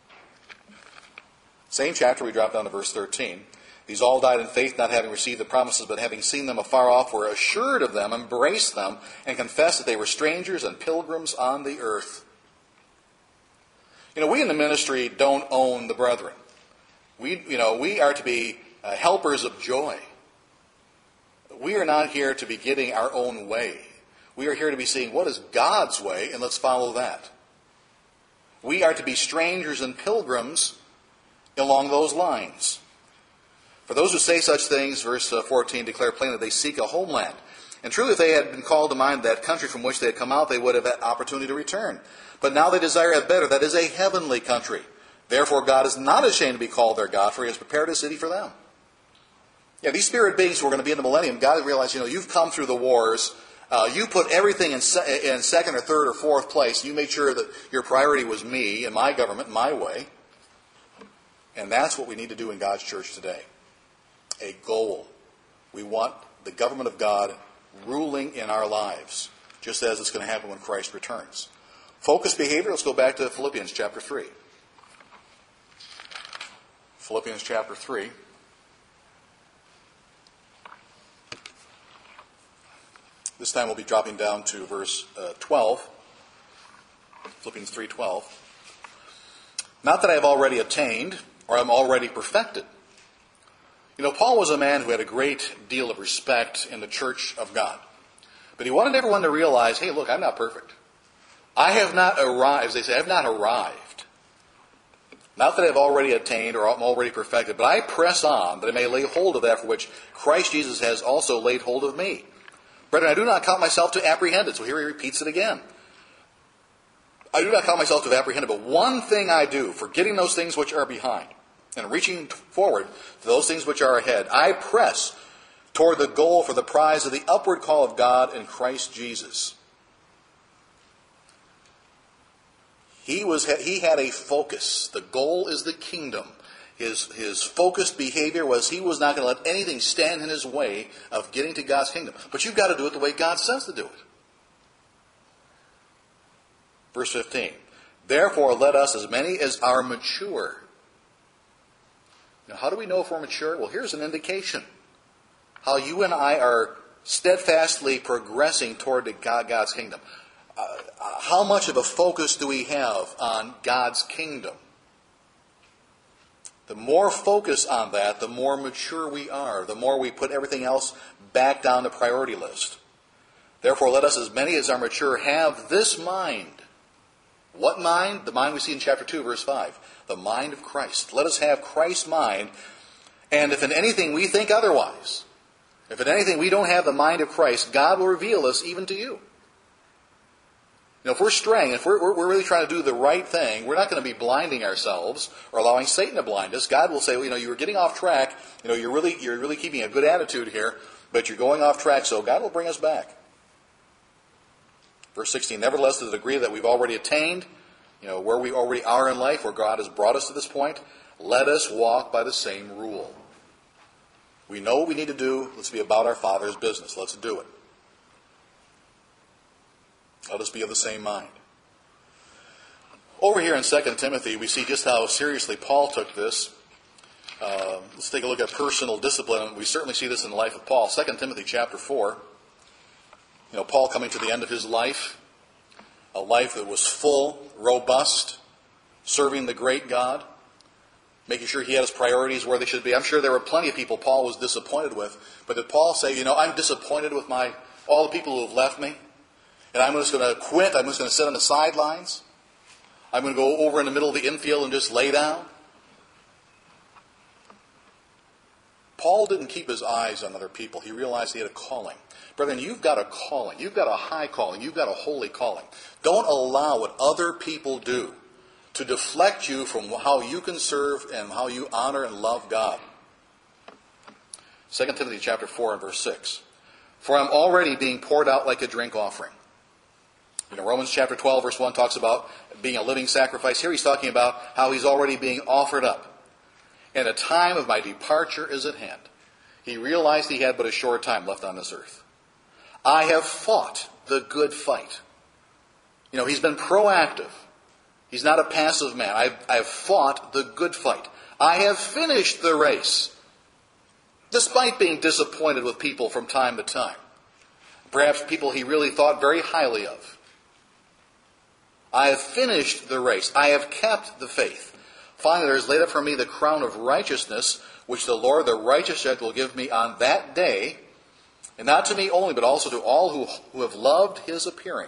Same chapter, we drop down to verse 13. These all died in faith, not having received the promises, but having seen them afar off, were assured of them, embraced them, and confessed that they were strangers and pilgrims on the earth. We in the ministry don't own the brethren. We are to be helpers of joy. We are not here to be getting our own way. We are here to be seeing what is God's way, and let's follow that. We are to be strangers and pilgrims along those lines. For those who say such things, verse 14, declare plainly that they seek a homeland. And truly, if they had been called to mind that country from which they had come out, they would have had opportunity to return. But now they desire a better, that is a heavenly country. Therefore God is not ashamed to be called their God, for he has prepared a city for them. Yeah, these spirit beings who are going to be in the millennium, God has realized, you've come through the wars. You put everything in second or third or fourth place. You made sure that your priority was me and my government, my way. And that's what we need to do in God's church today. A goal. We want the government of God ruling in our lives, just as it's going to happen when Christ returns. Focused behavior, let's go back to Philippians chapter 3. Philippians chapter 3. This time we'll be dropping down to verse 12. Philippians 3:12. Not that I have already attained, or I'm already perfected. Paul was a man who had a great deal of respect in the church of God. But he wanted everyone to realize, hey, look, I'm not perfect. I have not arrived, as they say, I have not arrived. Not that I have already attained or I'm already perfected, but I press on that I may lay hold of that for which Christ Jesus has also laid hold of me. Brethren, I do not count myself to apprehended. So here he repeats it again. I do not count myself to have apprehended, but one thing I do, forgetting those things which are behind, and reaching forward to those things which are ahead, I press toward the goal for the prize of the upward call of God in Christ Jesus. He had a focus. The goal is the kingdom. His focused behavior was he was not going to let anything stand in his way of getting to God's kingdom. But you've got to do it the way God says to do it. Verse 15. Therefore, let us, as many as are mature. Now, how do we know if we're mature? Well, here's an indication. How you and I are steadfastly progressing toward God's kingdom. how much of a focus do we have on God's kingdom? The more focus on that, the more mature we are, the more we put everything else back down the priority list. Therefore, let us, as many as are mature, have this mind. What mind? The mind we see in chapter 2, verse 5. The mind of Christ. Let us have Christ's mind, and if in anything we think otherwise, if in anything we don't have the mind of Christ, God will reveal this even to you. If we're straying, if we're really trying to do the right thing, we're not going to be blinding ourselves or allowing Satan to blind us. God will say, well, you were getting off track. You're really keeping a good attitude here, but you're going off track, so God will bring us back. Verse 16, nevertheless, to the degree that we've already attained, where we already are in life, where God has brought us to this point, let us walk by the same rule. We know what we need to do. Let's be about our Father's business. Let's do it. Let us be of the same mind. Over here in 2 Timothy, we see just how seriously Paul took this. Let's take a look at personal discipline. We certainly see this in the life of Paul. 2 Timothy chapter 4. Paul coming to the end of his life. A life that was full, robust, serving the great God. Making sure he had his priorities where they should be. I'm sure there were plenty of people Paul was disappointed with. But did Paul say, I'm disappointed with all the people who have left me? And I'm just going to quit. I'm just going to sit on the sidelines. I'm going to go over in the middle of the infield and just lay down. Paul didn't keep his eyes on other people. He realized he had a calling. Brethren, you've got a calling. You've got a high calling. You've got a holy calling. Don't allow what other people do to deflect you from how you can serve and how you honor and love God. 2 Timothy chapter 4 and verse 6. For I'm already being poured out like a drink offering. Romans chapter 12 verse 1 talks about being a living sacrifice. Here he's talking about how he's already being offered up. And the time of my departure is at hand. He realized he had but a short time left on this earth. I have fought the good fight. He's been proactive. He's not a passive man. I have fought the good fight. I have finished the race. Despite being disappointed with people from time to time. Perhaps people he really thought very highly of. I have finished the race. I have kept the faith. Finally, there is laid up for me the crown of righteousness, which the Lord, the righteous judge, will give me on that day, and not to me only, but also to all who have loved his appearing.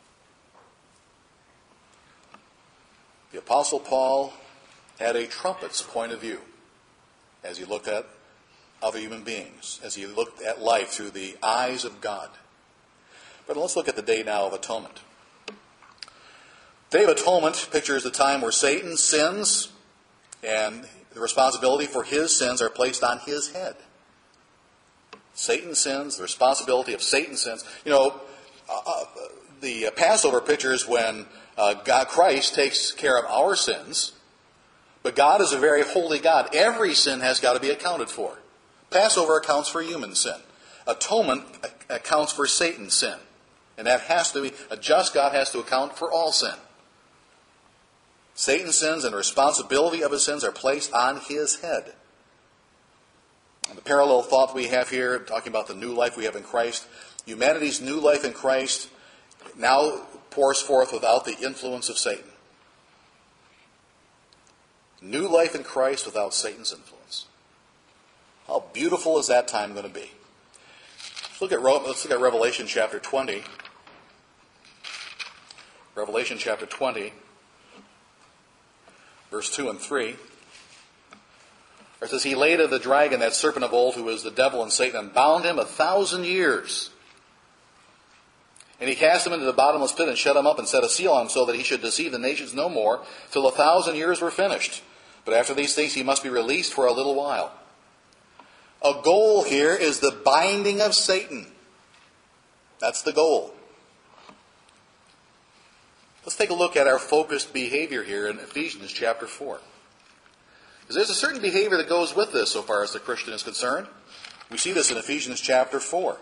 The Apostle Paul had a trumpet's point of view as he looked at other human beings, as he looked at life through the eyes of God. But let's look at the day now of atonement. The Day of Atonement pictures the time where Satan sins and the responsibility for his sins are placed on his head. Satan sins, the responsibility of Satan's sins. The Passover pictures when Christ takes care of our sins, but God is a very holy God. Every sin has got to be accounted for. Passover accounts for human sin. Atonement accounts for Satan's sin. And that has to be, a just God has to account for all sin. Satan's sins and the responsibility of his sins are placed on his head. And the parallel thought we have here, talking about the new life we have in Christ, humanity's new life in Christ now pours forth without the influence of Satan. New life in Christ without Satan's influence. How beautiful is that time going to be? Let's look at Revelation chapter 20. Revelation chapter 20. Verse 2 and 3. It says, He laid of the dragon, that serpent of old, who is the devil and Satan, and bound him 1,000 years. And he cast him into the bottomless pit and shut him up and set a seal on him, so that he should deceive the nations no more, till 1,000 years were finished. But after these things he must be released for a little while. A goal here is the binding of Satan. That's the goal. Let's take a look at our focused behavior here in Ephesians chapter 4. Because there's a certain behavior that goes with this so far as the Christian is concerned. We see this in Ephesians chapter 4.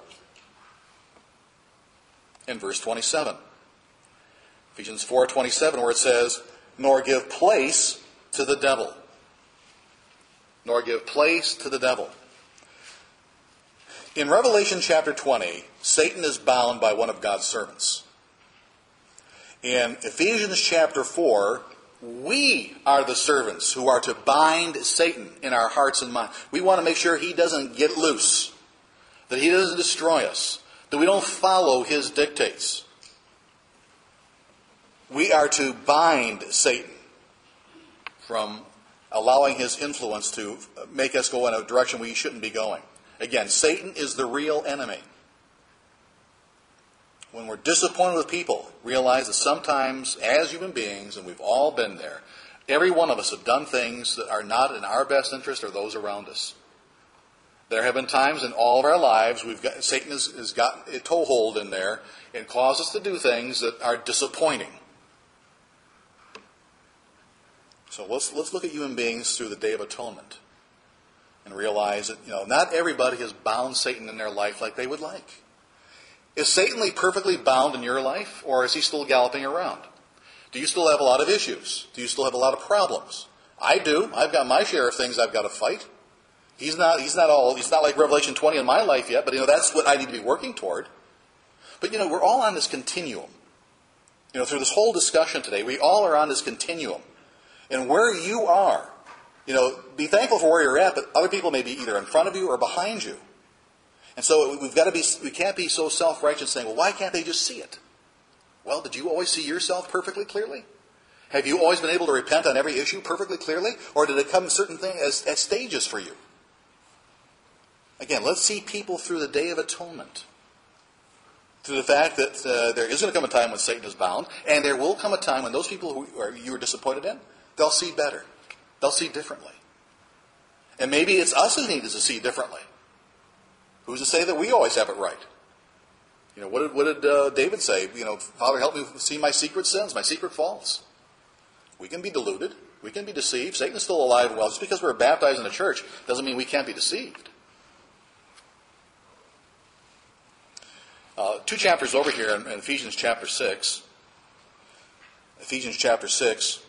In verse 27. Ephesians 4:27, where it says, Nor give place to the devil. Nor give place to the devil. In Revelation chapter 20, Satan is bound by one of God's servants. In Ephesians chapter 4, we are the servants who are to bind Satan in our hearts and minds. We want to make sure he doesn't get loose, that he doesn't destroy us, that we don't follow his dictates. We are to bind Satan from allowing his influence to make us go in a direction we shouldn't be going. Again, Satan is the real enemy. When we're disappointed with people, realize that sometimes, as human beings, and we've all been there, every one of us have done things that are not in our best interest or those around us. There have been times in all of our lives Satan has gotten a toehold in there and caused us to do things that are disappointing. So let's look at human beings through the Day of Atonement and realize that not everybody has bound Satan in their life like they would like. Is Satan perfectly bound in your life, or is he still galloping around? Do you still have a lot of issues? Do you still have a lot of problems? I do. I've got my share of things I've got to fight. He's not like Revelation 20 in my life yet, but that's what I need to be working toward. But we're all on this continuum. Through this whole discussion today, we all are on this continuum. And where you are, be thankful for where you're at, but other people may be either in front of you or behind you. And so we can't be so self-righteous saying, well, why can't they just see it? Well, did you always see yourself perfectly clearly? Have you always been able to repent on every issue perfectly clearly? Or did it come certain things as stages for you? Again, let's see people through the Day of Atonement. Through the fact that there is going to come a time when Satan is bound, and there will come a time when those people who you were disappointed in, they'll see better. They'll see differently. And maybe it's us who need to see differently. Who's to say that we always have it right? What did David say? Father, help me see my secret sins, my secret faults. We can be deluded. We can be deceived. Satan is still alive and well. Just because we're baptized in the church doesn't mean we can't be deceived. 2 chapters over here in Ephesians chapter 6. Ephesians chapter 6.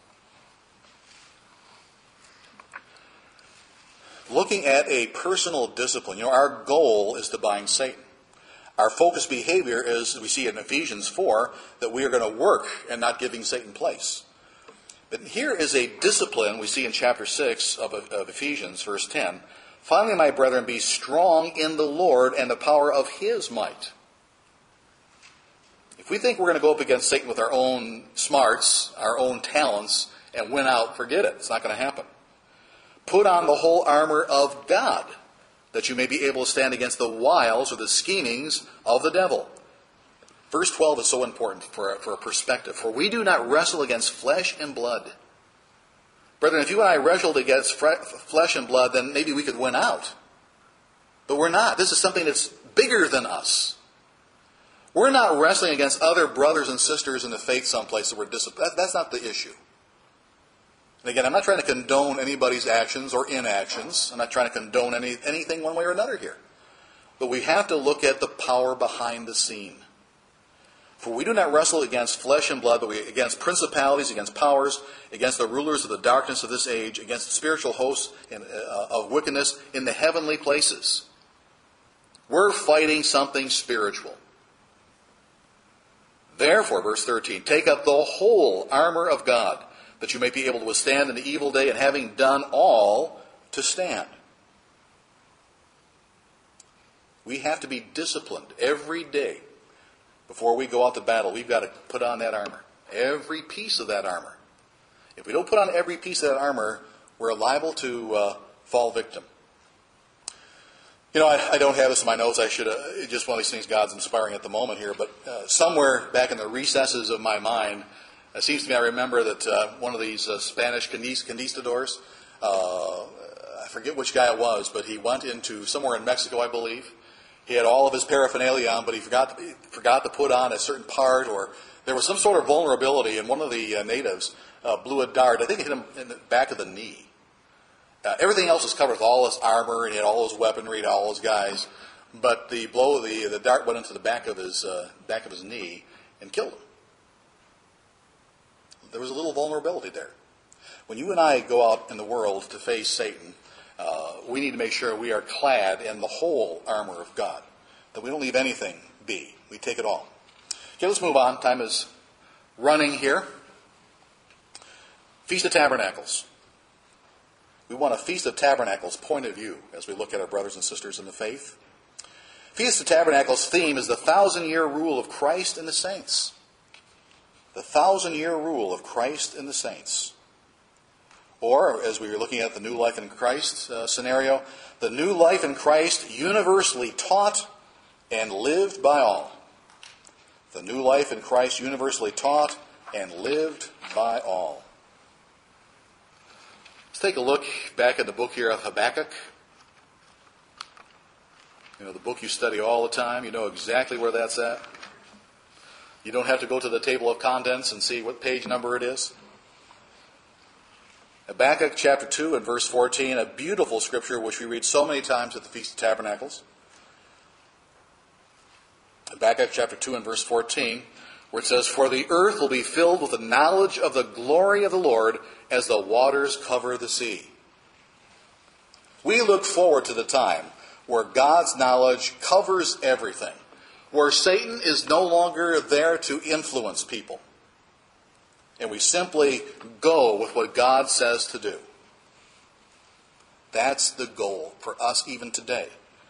Looking at a personal discipline. Our goal is to bind Satan. Our focused behavior is, we see in Ephesians 4, that we are going to work and not giving Satan place. But here is a discipline we see in chapter 6 of Ephesians, verse 10. Finally, my brethren, be strong in the Lord and the power of his might. If we think we're going to go up against Satan with our own smarts, our own talents, and win out, forget it. It's not going to happen. Put on the whole armor of God, that you may be able to stand against the wiles or the schemings of the devil. Verse 12 is so important for a perspective. For we do not wrestle against flesh and blood. Brethren, if you and I wrestled against flesh and blood, then maybe we could win out. But we're not. This is something that's bigger than us. We're not wrestling against other brothers and sisters in the faith someplace that we're disciplined. That's not the issue. And again, I'm not trying to condone anybody's actions or inactions. I'm not trying to condone anything one way or another here. But we have to look at the power behind the scene. For we do not wrestle against flesh and blood, but against principalities, against powers, against the rulers of the darkness of this age, against the spiritual hosts of wickedness in the heavenly places. We're fighting something spiritual. Therefore, verse 13, take up the whole armor of God, that you may be able to withstand in the evil day, and having done all, to stand. We have to be disciplined every day before we go out to battle. We've got to put on that armor, every piece of that armor. If we don't put on every piece of that armor, we're liable to fall victim. I don't have this in my notes. I should have. It's just one of these things God's inspiring at the moment here. But somewhere back in the recesses of my mind, it seems to me I remember that one of these Spanish conquistadors, I forget which guy it was, but he went into somewhere in Mexico, I believe. He had all of his paraphernalia on, but he forgot to put on a certain part, or there was some sort of vulnerability, and one of the natives blew a dart. I think it hit him in the back of the knee. Everything else was covered with all his armor, and he had all his weaponry, and all his guys. But the dart went into the back of his knee and killed him. There was a little vulnerability there. When you and I go out in the world to face Satan, we need to make sure we are clad in the whole armor of God, that we don't leave anything be. We take it all. Okay, let's move on. Time is running here. Feast of Tabernacles. We want a Feast of Tabernacles point of view as we look at our brothers and sisters in the faith. Feast of Tabernacles theme is the 1,000-year rule of Christ and the saints. The 1,000-year rule of Christ and the saints. Or, as we were looking at the New Life in Christ scenario, the new life in Christ universally taught and lived by all. The new life in Christ universally taught and lived by all. Let's take a look back at the book here of Habakkuk. You know, the book you study all the time. You know exactly where that's at. You don't have to go to the table of contents and see what page number it is. Habakkuk chapter 2 and verse 14, a beautiful scripture which we read so many times at the Feast of Tabernacles. Habakkuk chapter 2 and verse 14, where it says, "For the earth will be filled with the knowledge of the glory of the Lord as the waters cover the sea." We look forward to the time where God's knowledge covers everything, where Satan is no longer there to influence people, and we simply go with what God says to do. That's the goal for us even today.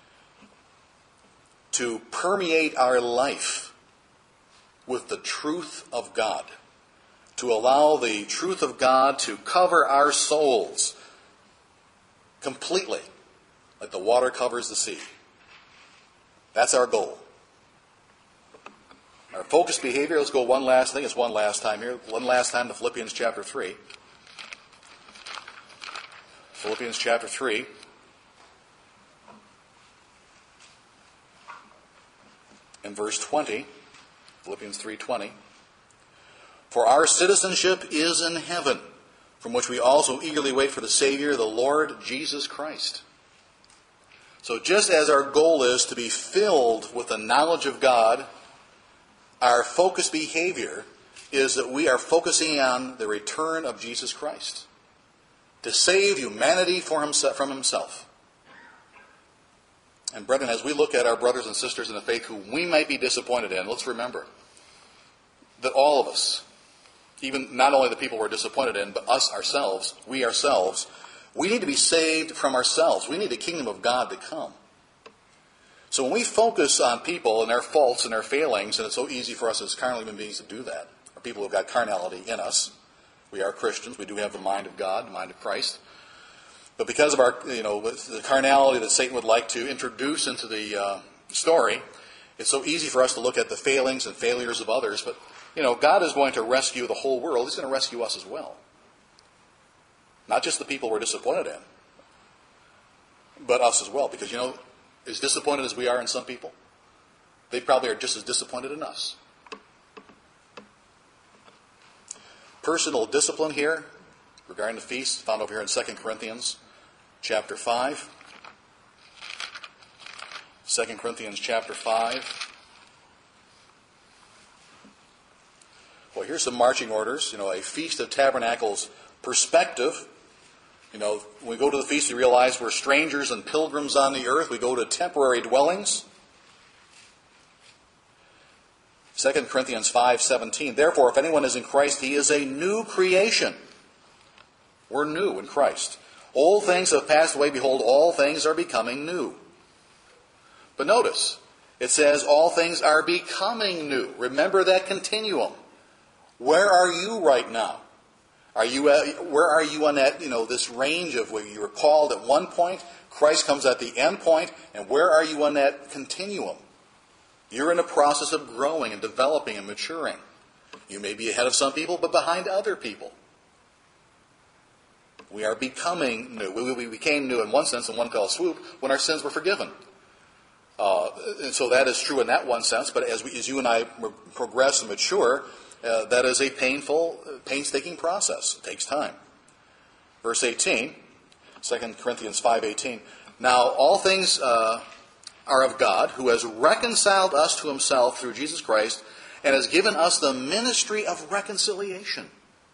To permeate our life with the truth of God. To allow the truth of God to cover our souls completely, like the water covers the sea. That's our goal. Our focused behavior, let's go one last thing. It's one last time here. One last time to Philippians chapter 3. Philippians chapter 3. In verse 20. Philippians 3:20. "For our citizenship is in heaven, from which we also eagerly wait for the Savior, the Lord Jesus Christ." So just as our goal is to be filled with the knowledge of God, our focused behavior is that we are focusing on the return of Jesus Christ to save humanity from himself. And brethren, as we look at our brothers and sisters in the faith who we might be disappointed in, let's remember that all of us, even not only the people we're disappointed in, but us ourselves, we need to be saved from ourselves. We need the kingdom of God to come. So when we focus on people and their faults and their failings, and it's so easy for us as carnal human beings to do that, or people who've got carnality in us, we are Christians, we do have the mind of God, the mind of Christ. But because of our, the carnality that Satan would like to introduce into the story, it's so easy for us to look at the failings and failures of others. But, God is going to rescue the whole world. He's going to rescue us as well. Not just the people we're disappointed in, but us as well. Because, as disappointed as we are in some people, they probably are just as disappointed in us. Personal discipline here, regarding the feast, found over here in 2 Corinthians chapter 5. 2 Corinthians chapter 5. Well, here's some marching orders. A Feast of Tabernacles perspective. When we go to the feast, we realize we're strangers and pilgrims on the earth. We go to temporary dwellings. 2 Corinthians 5:17. "Therefore, if anyone is in Christ, he is a new creation." We're new in Christ. "Old things have passed away. Behold, all things are becoming new." But notice, it says all things are becoming new. Remember that continuum. Where are you right now? Where are you on that, this range of where you were called at one point, Christ comes at the end point, and where are you on that continuum? You're in a process of growing and developing and maturing. You may be ahead of some people, but behind other people. We are becoming new. We became new in one sense, in one fell swoop, when our sins were forgiven. And so that is true in that one sense, but as you and I progress and mature, that is a painstaking process. It takes time. Verse 18, 2 Corinthians 5:18. "Now all things are of God, who has reconciled us to himself through Jesus Christ, and has given us the ministry of reconciliation."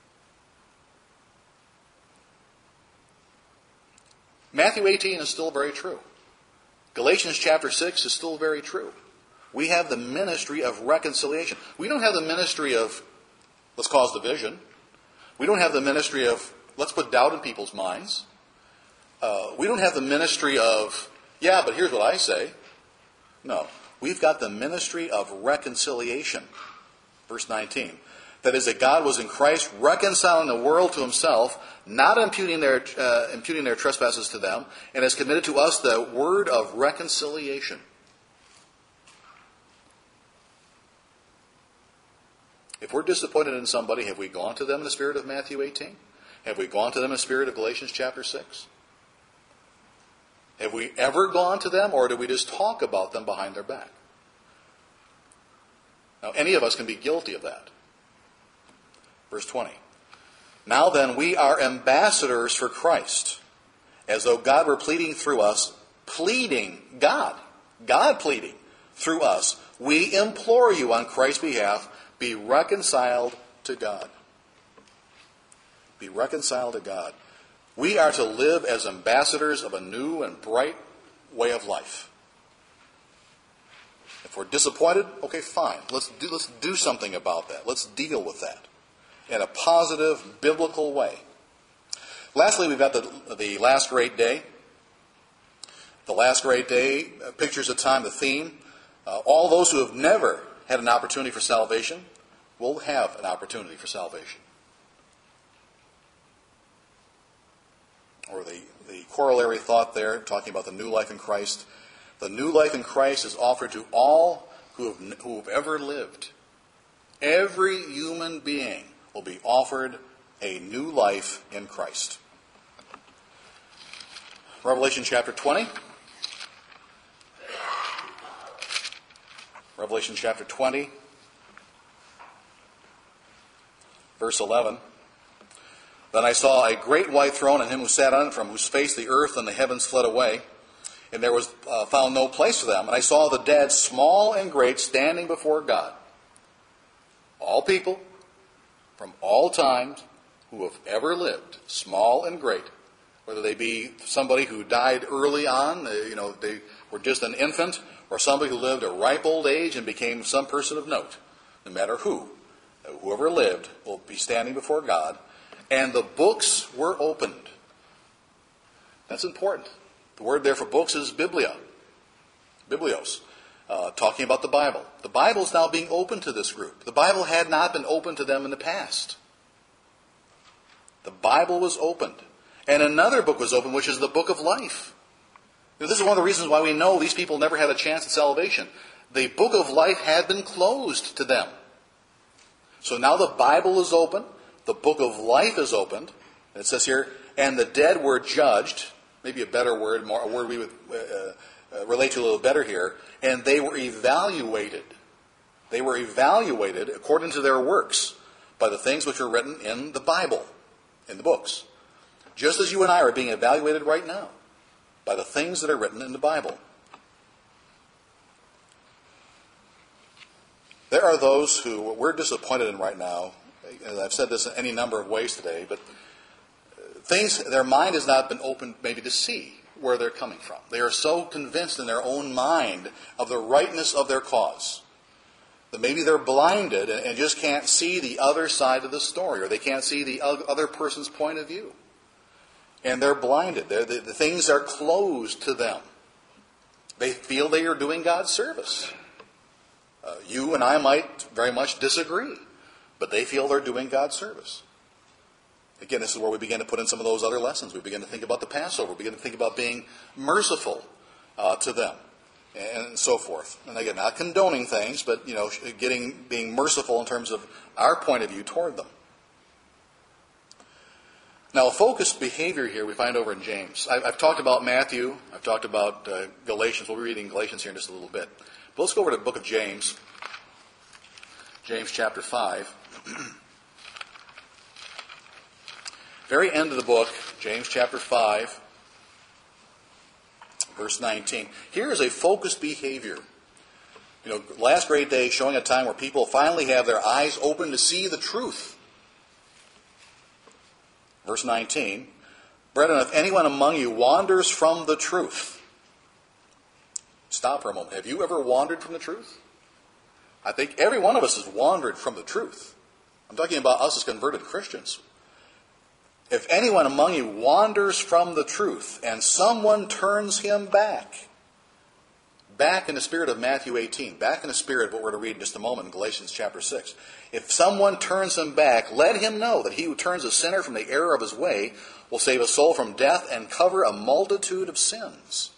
Matthew 18 is still very true. Galatians chapter 6 is still very true. We have the ministry of reconciliation. We don't have the ministry of let's cause division. We don't have the ministry of, let's put doubt in people's minds. We don't have the ministry of, yeah, but here's what I say. No. We've got the ministry of reconciliation. Verse 19. That is, that God was in Christ reconciling the world to himself, not imputing their trespasses to them, and has committed to us the word of reconciliation. If we're disappointed in somebody, have we gone to them in the spirit of Matthew 18? Have we gone to them in the spirit of Galatians chapter 6? Have we ever gone to them, or do we just talk about them behind their back? Now, any of us can be guilty of that. Verse 20. Now then, we are ambassadors for Christ, as though God were pleading through us, God pleading through us. We implore you on Christ's behalf, be reconciled to God. Be reconciled to God. We are to live as ambassadors of a new and bright way of life. If we're disappointed, okay, fine. Let's do something about that. Let's deal with that in a positive, biblical way. Lastly, we've got the last great day. The last great day pictures a time, the theme. All those who have never had an opportunity for salvation will have an opportunity for salvation. Or the corollary thought there, talking about the new life in Christ. The new life in Christ is offered to all who have ever lived. Every human being will be offered a new life in Christ. Revelation chapter 20. Revelation chapter 20, verse 11. Then I saw a great white throne and him who sat on it, from whose face the earth and the heavens fled away, and there was found no place for them. And I saw the dead, small and great, standing before God. All people, from all times, who have ever lived, small and great, whether they be somebody who died early on, they were just an infant, or somebody who lived a ripe old age and became some person of note. No matter whoever lived will be standing before God. And the books were opened. That's important. The word there for books is biblios, talking about the Bible. The Bible is now being opened to this group. The Bible had not been open to them in the past. The Bible was opened. And another book was opened, which is the book of life. Now, this is one of the reasons why we know these people never had a chance at salvation. The book of life had been closed to them. So now the Bible is open. The book of life is opened. And it says here, and the dead were judged. Maybe a better word, a word we would relate to a little better here. And they were evaluated. They were evaluated according to their works by the things which are written in the Bible, in the books. Just as you and I are being evaluated right now by the things that are written in the Bible. There are those who we're disappointed in right now, and I've said this in any number of ways today, but their mind has not been opened maybe to see where they're coming from. They are so convinced in their own mind of the rightness of their cause that maybe they're blinded and just can't see the other side of the story, or they can't see the other person's point of view. And they're blinded. The things are closed to them. They feel they are doing God's service. You and I might very much disagree, but they feel they're doing God's service. Again, this is where we begin to put in some of those other lessons. We begin to think about the Passover. We begin to think about being merciful to them, and so forth. And again, not condoning things, but being merciful in terms of our point of view toward them. Now, a focused behavior here we find over in James. I've talked about Matthew. I've talked about Galatians. We'll be reading Galatians here in just a little bit. But let's go over to the book of James. James chapter 5. Very end of the book, James chapter 5, verse 19. Here is a focused behavior. Last great day showing a time where people finally have their eyes open to see the truth. Verse 19, brethren, if anyone among you wanders from the truth. Stop for a moment. Have you ever wandered from the truth? I think every one of us has wandered from the truth. I'm talking about us as converted Christians. If anyone among you wanders from the truth and someone turns him back in the spirit of Matthew 18, back in the spirit of what we're going to read in just a moment in Galatians chapter 6. If someone turns him back, let him know that he who turns a sinner from the error of his way will save a soul from death and cover a multitude of sins.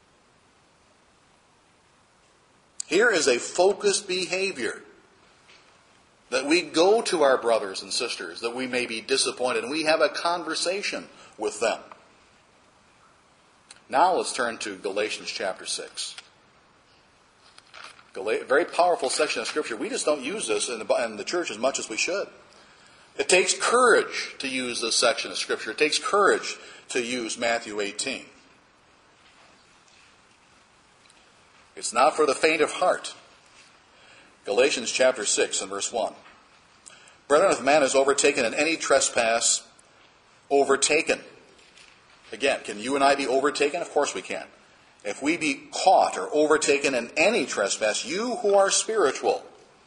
Here is a focused behavior. That we go to our brothers and sisters that we may be disappointed and we have a conversation with them. Now let's turn to Galatians chapter 6. A very powerful section of Scripture. We just don't use this in the church as much as we should. It takes courage to use this section of Scripture. It takes courage to use Matthew 18. It's not for the faint of heart. Galatians chapter 6 and verse 1. Brethren, if a man is overtaken in any trespass, overtaken. Again, can you and I be overtaken? Of course we can. If we be caught or overtaken in any trespass, you who are spiritual.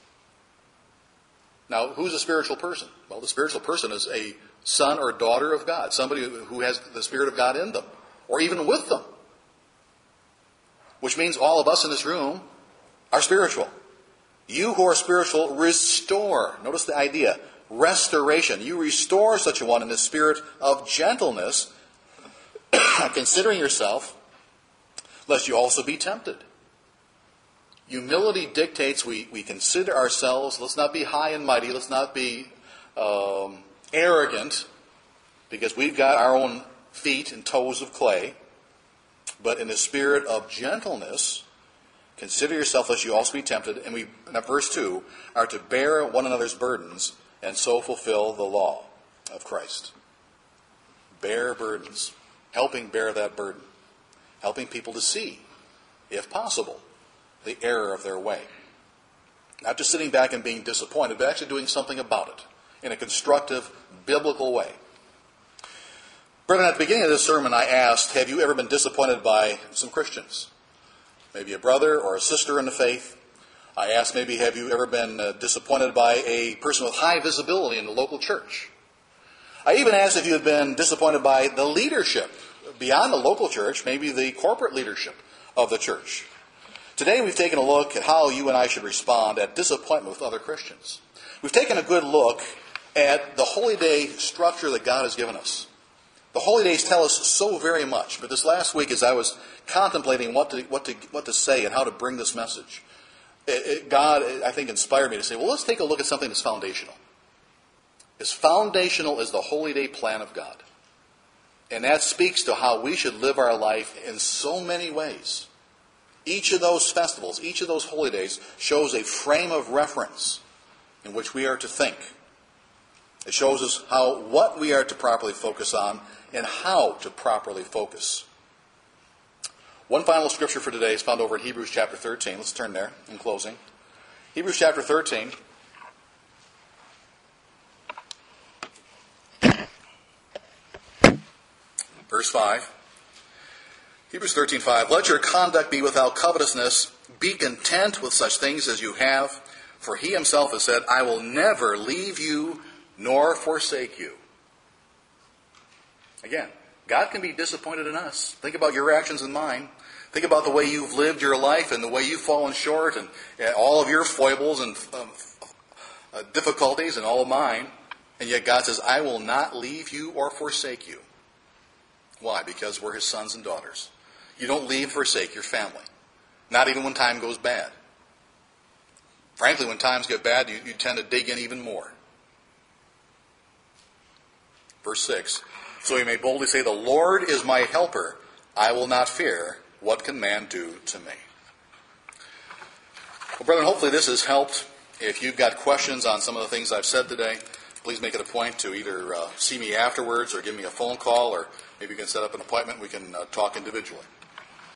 Now, who's a spiritual person? Well, the spiritual person is a son or daughter of God, somebody who has the Spirit of God in them, or even with them. Which means all of us in this room are spiritual. You who are spiritual, restore. Notice the idea. Restoration. You restore such a one in the spirit of gentleness, considering yourself, lest you also be tempted. Humility dictates we consider ourselves. Let's not be high and mighty. Let's not be arrogant, because we've got our own feet and toes of clay. But in the spirit of gentleness, consider yourself lest you also be tempted. And we, in verse 2, are to bear one another's burdens and so fulfill the law of Christ. Bear burdens. Helping bear that burden. Helping people to see, if possible, the error of their way. Not just sitting back and being disappointed, but actually doing something about it in a constructive, biblical way. Brethren, at the beginning of this sermon I asked, have you ever been disappointed by some Christians? Maybe a brother or a sister in the faith. I asked maybe have you ever been disappointed by a person with high visibility in the local church? I even asked if you had been disappointed by the leadership beyond the local church, maybe the corporate leadership of the church. Today we've taken a look at how you and I should respond at disappointment with other Christians. We've taken a good look at the Holy Day structure that God has given us. The Holy Days tell us so very much, but this last week as I was contemplating what to say and how to bring this message, God, I think, inspired me to say, well, let's take a look at something that's foundational. As foundational as the Holy Day plan of God. And that speaks to how we should live our life in so many ways. Each of those festivals, each of those holy days shows a frame of reference in which we are to think. It shows us what we are to properly focus on and how to properly focus. One final scripture for today is found over in Hebrews chapter 13. Let's turn there in closing. Hebrews chapter 13. Verse 5. Hebrews 13:5. Let your conduct be without covetousness. Be content with such things as you have. For he himself has said, I will never leave you nor forsake you. Again, God can be disappointed in us. Think about your actions and mine. Think about the way you've lived your life and the way you've fallen short and all of your foibles and difficulties and all of mine. And yet God says, I will not leave you or forsake you. Why? Because we're his sons and daughters. You don't leave and forsake your family. Not even when time goes bad. Frankly, when times get bad, you tend to dig in even more. Verse 6. So you may boldly say, the Lord is my helper. I will not fear. What can man do to me? Well, brethren, hopefully this has helped. If you've got questions on some of the things I've said today, please make it a point to either see me afterwards or give me a phone call, or maybe you can set up an appointment. We can talk individually.